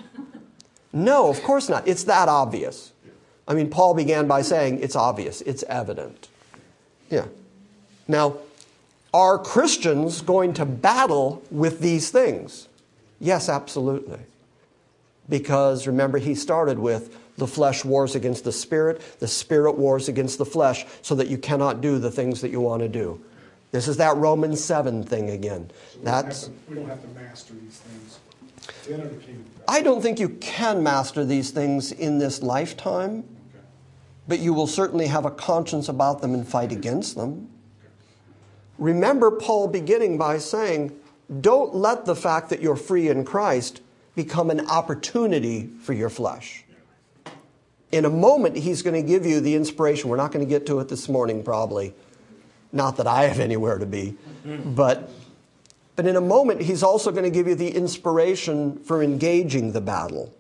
No, of course not. It's that obvious. I mean, Paul began by saying it's obvious, it's evident. Yeah. Now, are Christians going to battle with these things? Yes, absolutely. Because remember, he started with the flesh wars against the spirit, the spirit wars against the flesh, so that you cannot do the things that you want to do. This is that Romans seven thing again. So That's. We don't have to, we don't have to master these things to enter the kingdom of God. I don't think you can master these things in this lifetime. Okay. But you will certainly have a conscience about them and fight against them. Remember Paul beginning by saying, don't let the fact that you're free in Christ become an opportunity for your flesh. In a moment, he's going to give you the inspiration. We're not going to get to it this morning, probably. Not that I have anywhere to be. But But in a moment, he's also going to give you the inspiration for engaging the battle.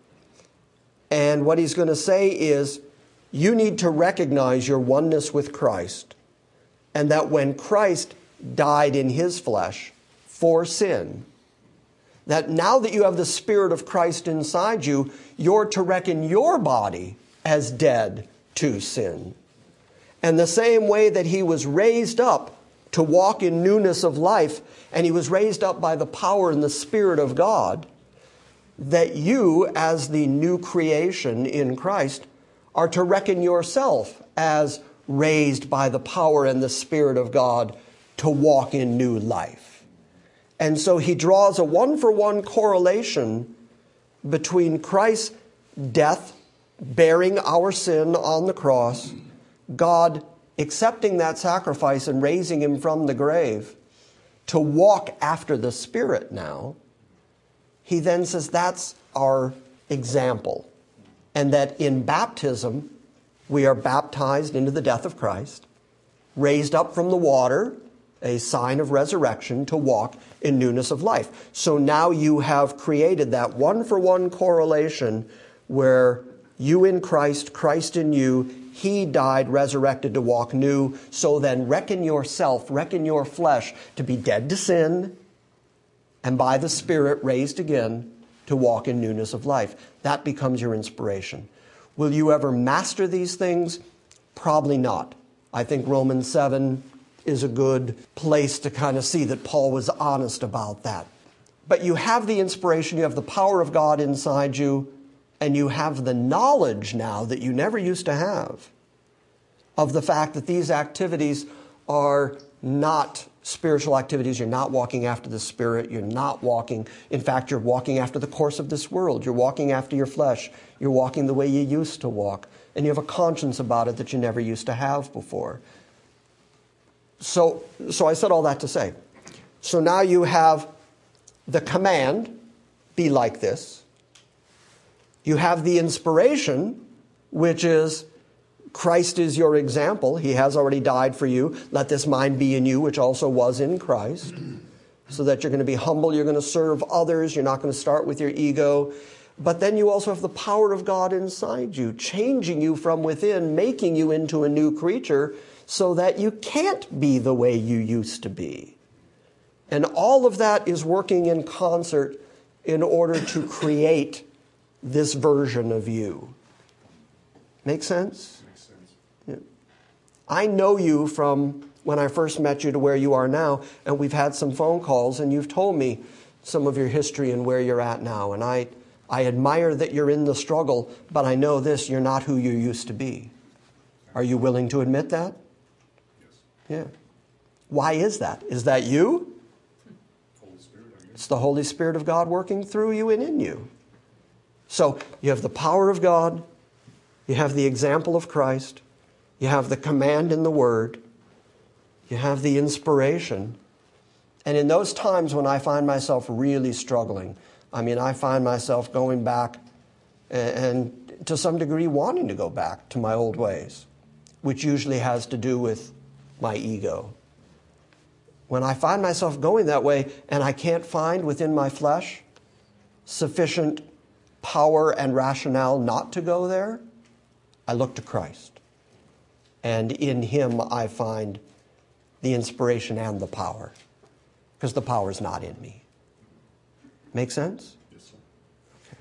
And what he's going to say is, you need to recognize your oneness with Christ, and that when Christ died in his flesh for sin, that now that you have the Spirit of Christ inside you, you're to reckon your body as dead to sin. And the same way that he was raised up to walk in newness of life, and he was raised up by the power and the Spirit of God, that you, as the new creation in Christ, are to reckon yourself as raised by the power and the Spirit of God to walk in new life. And so he draws a one-for-one correlation between Christ's death, bearing our sin on the cross, God accepting that sacrifice and raising him from the grave to walk after the Spirit now. He then says that's our example. And that in baptism, we are baptized into the death of Christ, raised up from the water, a sign of resurrection, to walk in newness of life. So now you have created that one-for-one correlation where you in Christ, Christ in you, he died, resurrected to walk new. So then reckon yourself, reckon your flesh to be dead to sin, and by the Spirit raised again to walk in newness of life. That becomes your inspiration. Will you ever master these things? Probably not. I think Romans seven is a good place to kind of see that Paul was honest about that. But you have the inspiration, you have the power of God inside you, and you have the knowledge now that you never used to have of the fact that these activities are not spiritual activities. You're not walking after the Spirit. You're not walking. In fact, you're walking after the course of this world. You're walking after your flesh. You're walking the way you used to walk. And you have a conscience about it that you never used to have before. So, so I said all that to say. So now you have the command, be like this. You have the inspiration, which is Christ is your example. He has already died for you. Let this mind be in you, which also was in Christ. So that you're going to be humble. You're going to serve others. You're not going to start with your ego. But then you also have the power of God inside you, changing you from within, making you into a new creature so that you can't be the way you used to be. And all of that is working in concert in order to create this version of you. Make sense? Makes sense. Yeah. I know you from when I first met you to where you are now, and we've had some phone calls, and you've told me some of your history and where you're at now. And I, I admire that you're in the struggle, but I know this, you're not who you used to be. Are you willing to admit that? Yes. Yeah. Why is that? Is that you? Holy Spirit, I guess. It's the Holy Spirit of God working through you and in you. So you have the power of God, you have the example of Christ, you have the command in the Word, you have the inspiration. And in those times when I find myself really struggling, I mean, I find myself going back and, and to some degree wanting to go back to my old ways, which usually has to do with my ego. When I find myself going that way and I can't find within my flesh sufficient power and rationale not to go there, I look to Christ. And in him I find the inspiration and the power. Because the power is not in me. Make sense? Yes, sir. Okay.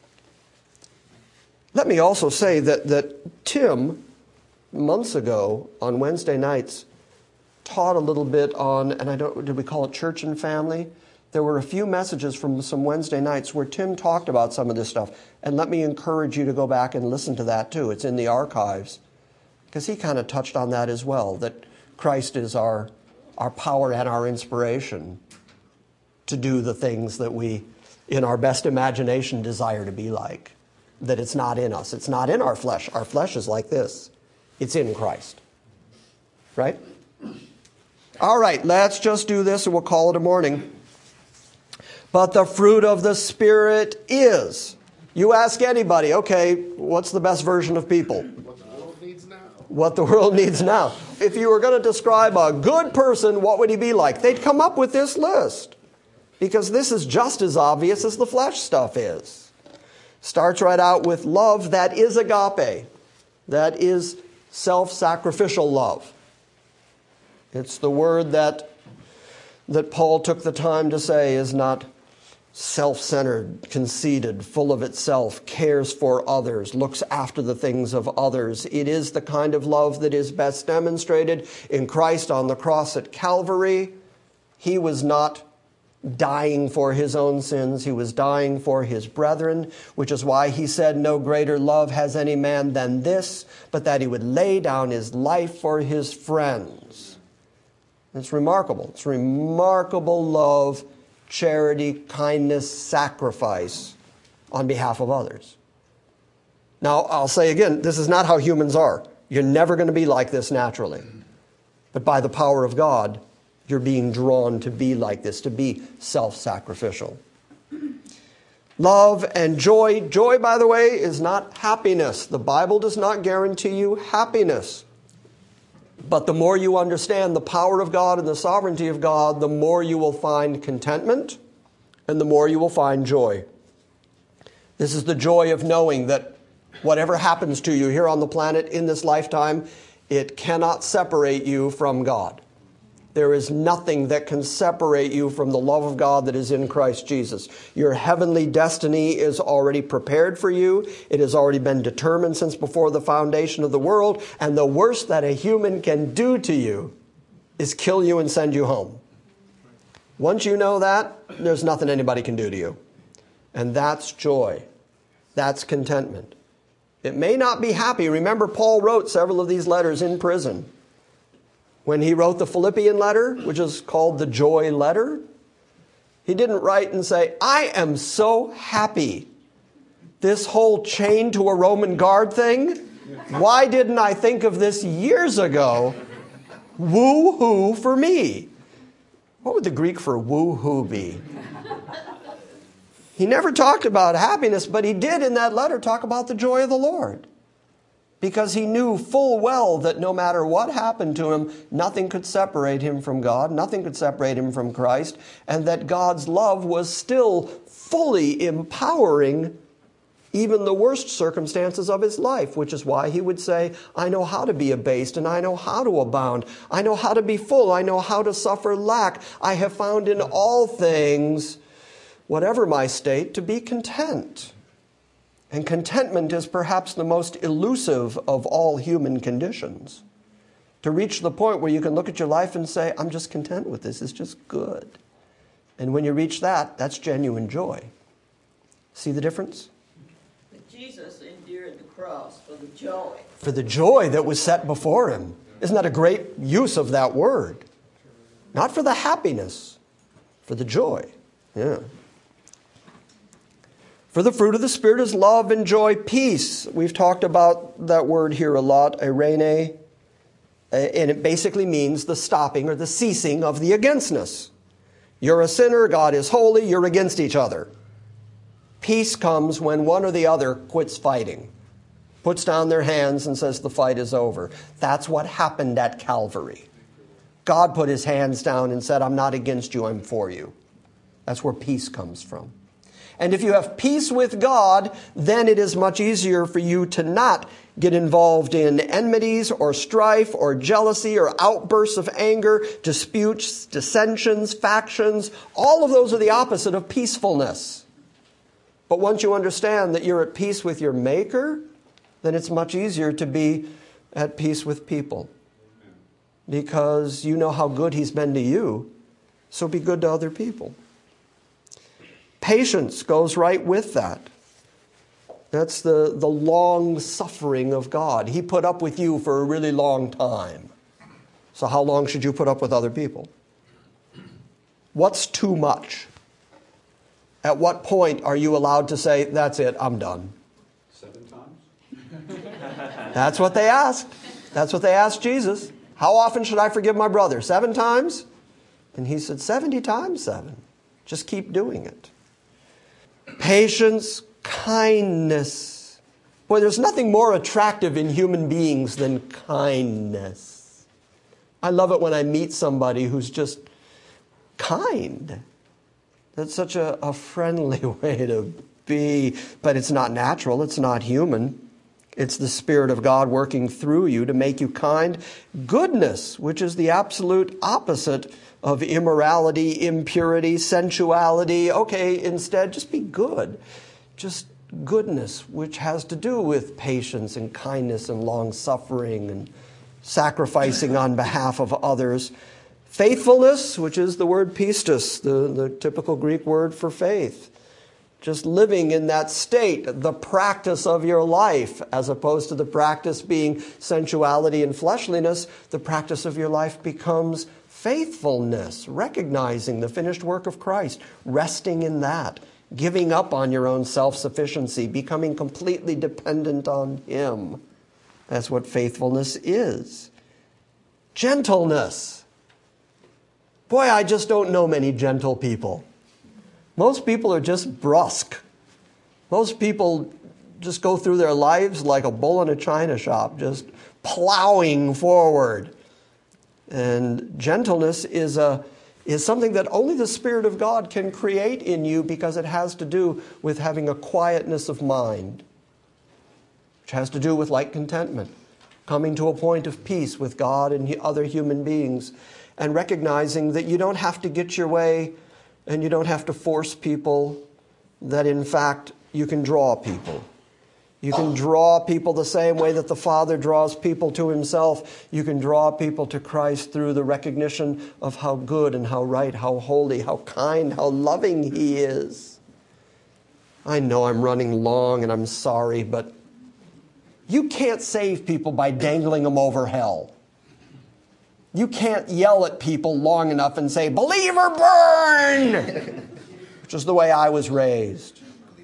Let me also say that, that Tim, months ago on Wednesday nights, taught a little bit on, and I don't, did we call it church and family? There were a few messages from some Wednesday nights where Tim talked about some of this stuff. And let me encourage you to go back and listen to that too. It's in the archives. Because he kind of touched on that as well, that Christ is our, our power and our inspiration to do the things that we, in our best imagination, desire to be like. That it's not in us. It's not in our flesh. Our flesh is like this. It's in Christ. Right? All right, let's just do this and we'll call it a morning. But the fruit of the Spirit is. You ask anybody, okay, what's the best version of people? What the world needs now. What the world needs now. If you were going to describe a good person, what would he be like? They'd come up with this list. because this is just as obvious as the flesh stuff is. Starts right out with love that is agape, that is self-sacrificial love. It's the word that, that Paul took the time to say is not self-centered, conceited, full of itself, cares for others, looks after the things of others. It is the kind of love that is best demonstrated in Christ on the cross at Calvary. He was not dying for his own sins. He was dying for his brethren, which is why he said, no greater love has any man than this, but that he would lay down his life for his friends. It's remarkable. It's remarkable love, charity, kindness, sacrifice on behalf of others. Now, I'll say again, this is not how humans are. You're never going to be like this naturally. But by the power of God, you're being drawn to be like this, to be self-sacrificial. Love and joy. Joy, by the way, is not happiness. The Bible does not guarantee you happiness. But the more you understand the power of God and the sovereignty of God, the more you will find contentment and the more you will find joy. This is the joy of knowing that whatever happens to you here on the planet in this lifetime, it cannot separate you from God. There is nothing that can separate you from the love of God that is in Christ Jesus. Your heavenly destiny is already prepared for you. It has already been determined since before the foundation of the world. And the worst that a human can do to you is kill you and send you home. Once you know that, there's nothing anybody can do to you. And that's joy. That's contentment. It may not be happy. Remember, Paul wrote several of these letters in prison. When he wrote the Philippian letter, which is called the joy letter, he didn't write and say, I am so happy. This whole chain to a Roman guard thing, why didn't I think of this years ago? Woo-hoo for me. What would the Greek for woo-hoo be? He never talked about happiness, but he did in that letter talk about the joy of the Lord. Because he knew full well that no matter what happened to him, nothing could separate him from God, nothing could separate him from Christ, and that God's love was still fully empowering even the worst circumstances of his life, which is why he would say, I know how to be abased, and I know how to abound. I know how to be full. I know how to suffer lack. I have found in all things, whatever my state, to be content. And contentment is perhaps the most elusive of all human conditions. To reach the point where you can look at your life and say, I'm just content with this. It's just good. And when you reach that, that's genuine joy. See the difference? But Jesus endured the cross for the joy. For the joy that was set before him. Isn't that a great use of that word? Not for the happiness, for the joy. Yeah. For the fruit of the Spirit is love and joy, peace. We've talked about that word here a lot, eirene, and it basically means the stopping or the ceasing of the againstness. You're a sinner, God is holy, you're against each other. Peace comes when one or the other quits fighting, puts down their hands and says the fight is over. That's what happened at Calvary. God put his hands down and said, I'm not against you, I'm for you. That's where peace comes from. And if you have peace with God, then it is much easier for you to not get involved in enmities or strife or jealousy or outbursts of anger, disputes, dissensions, factions. All of those are the opposite of peacefulness. But once you understand that you're at peace with your Maker, then it's much easier to be at peace with people. Because you know how good he's been to you, so be good to other people. Patience goes right with that. That's the, the long suffering of God. He put up with you for a really long time. So how long should you put up with other people? What's too much? At what point are you allowed to say, that's it, I'm done? Seven times? That's what they asked. That's what they asked Jesus. How often should I forgive my brother? Seven times? And he said, seventy times seven. Just keep doing it. Patience, kindness. Boy, there's nothing more attractive in human beings than kindness. I love it when I meet somebody who's just kind. That's such a, a friendly way to be, but it's not natural, it's not human. It's the Spirit of God working through you to make you kind. Goodness, which is the absolute opposite of immorality, impurity, sensuality. Okay, instead, just be good. Just goodness, which has to do with patience and kindness and long-suffering and sacrificing on behalf of others. Faithfulness, which is the word pistis, the, the typical Greek word for faith. Just living in that state, the practice of your life, as opposed to the practice being sensuality and fleshliness, the practice of your life becomes faithfulness, recognizing the finished work of Christ, resting in that, giving up on your own self-sufficiency, becoming completely dependent on Him. That's what faithfulness is. Gentleness. Boy, I just don't know many gentle people. Most people are just brusque. Most people just go through their lives like a bull in a china shop, just plowing forward. And gentleness is a is something that only the Spirit of God can create in you, because it has to do with having a quietness of mind, which has to do with like contentment, coming to a point of peace with God and other human beings, and recognizing that you don't have to get your way and you don't have to force people, that in fact you can draw people. You can draw people the same way that the Father draws people to Himself. You can draw people to Christ through the recognition of how good and how right, how holy, how kind, how loving He is. I know I'm running long and I'm sorry, but you can't save people by dangling them over hell. You can't yell at people long enough and say, "Believe or burn!" Which is the way I was raised.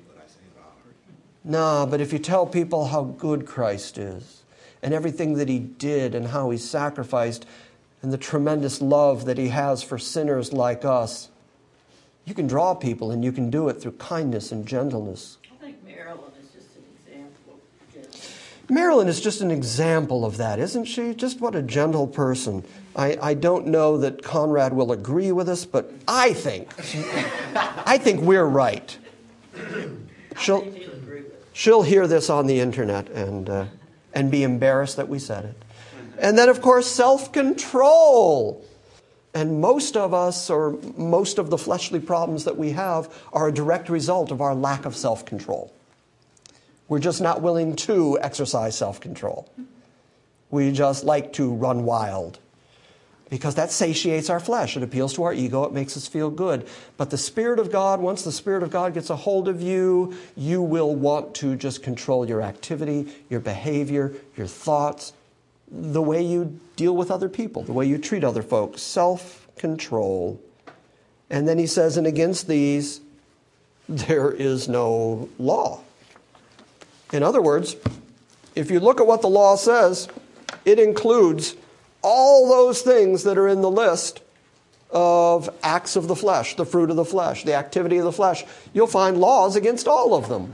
No, but if you tell people how good Christ is and everything that He did and how He sacrificed and the tremendous love that He has for sinners like us, you can draw people, and you can do it through kindness and gentleness. I think Marilyn is just an example of gentleness. Marilyn is just an example of that, isn't she? Just what a gentle person. I, I don't know that Conrad will agree with us, but I think, I think we're right. She'll, she'll hear this on the internet and, uh, and be embarrassed that we said it. And then, of course, self-control. And most of us, or most of the fleshly problems that we have, are a direct result of our lack of self-control. We're just not willing to exercise self-control. We just like to run wild, because that satiates our flesh. It appeals to our ego. It makes us feel good. But the Spirit of God, once the Spirit of God gets a hold of you, you will want to just control your activity, your behavior, your thoughts, the way you deal with other people, the way you treat other folks. Self-control. And then he says, and against these, there is no law. In other words, if you look at what the law says, it includes all those things that are in the list of acts of the flesh, the fruit of the flesh, the activity of the flesh. You'll find laws against all of them.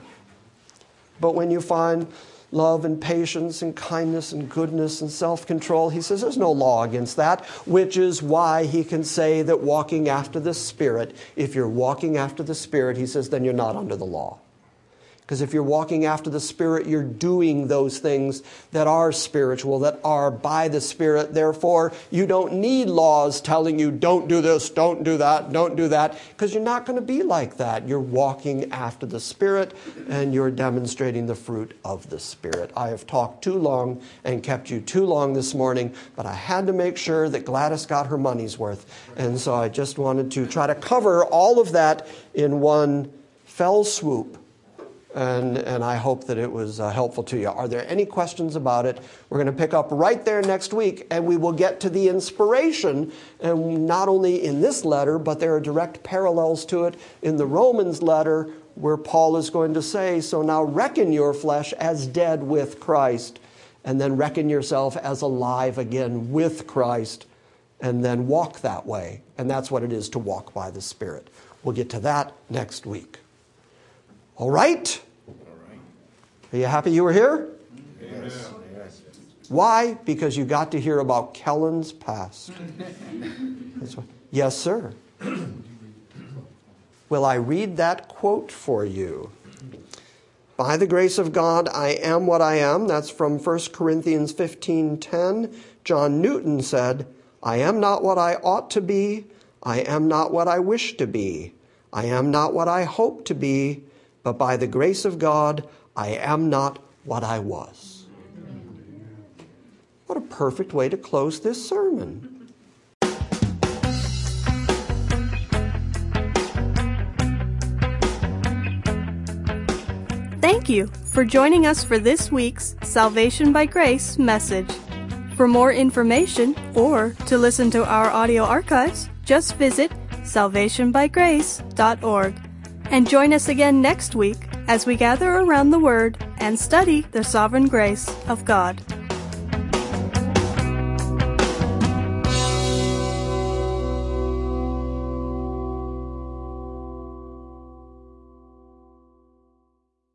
But when you find love and patience and kindness and goodness and self-control, he says there's no law against that, which is why he can say that walking after the Spirit, if you're walking after the Spirit, he says, then you're not under the law. Because if you're walking after the Spirit, you're doing those things that are spiritual, that are by the Spirit. Therefore, you don't need laws telling you, don't do this, don't do that, don't do that, because you're not going to be like that. You're walking after the Spirit, and you're demonstrating the fruit of the Spirit. I have talked too long and kept you too long this morning, but I had to make sure that Gladys got her money's worth. And so I just wanted to try to cover all of that in one fell swoop. And, and I hope that it was uh, helpful to you. Are there any questions about it? We're going to pick up right there next week, and we will get to the inspiration, and not only in this letter, but there are direct parallels to it in the Romans letter, where Paul is going to say, so now reckon your flesh as dead with Christ, and then reckon yourself as alive again with Christ, and then walk that way. And that's what it is to walk by the Spirit. We'll get to that next week. All right? All right. Are you happy you were here? Yes. Why? Because you got to hear about Kellen's past. That's why. Yes, sir. will I read that quote for you. By the grace of God, I am what I am. That's from First Corinthians fifteen ten. John Newton said, I am not what I ought to be. I am not what I wish to be. I am not what I hope to be. But by the grace of God, I am not what I was. What a perfect way to close this sermon. Thank you for joining us for this week's Salvation by Grace message. For more information or to listen to our audio archives, just visit salvation by grace dot org and join us again next week as we gather around the Word and study the sovereign grace of God.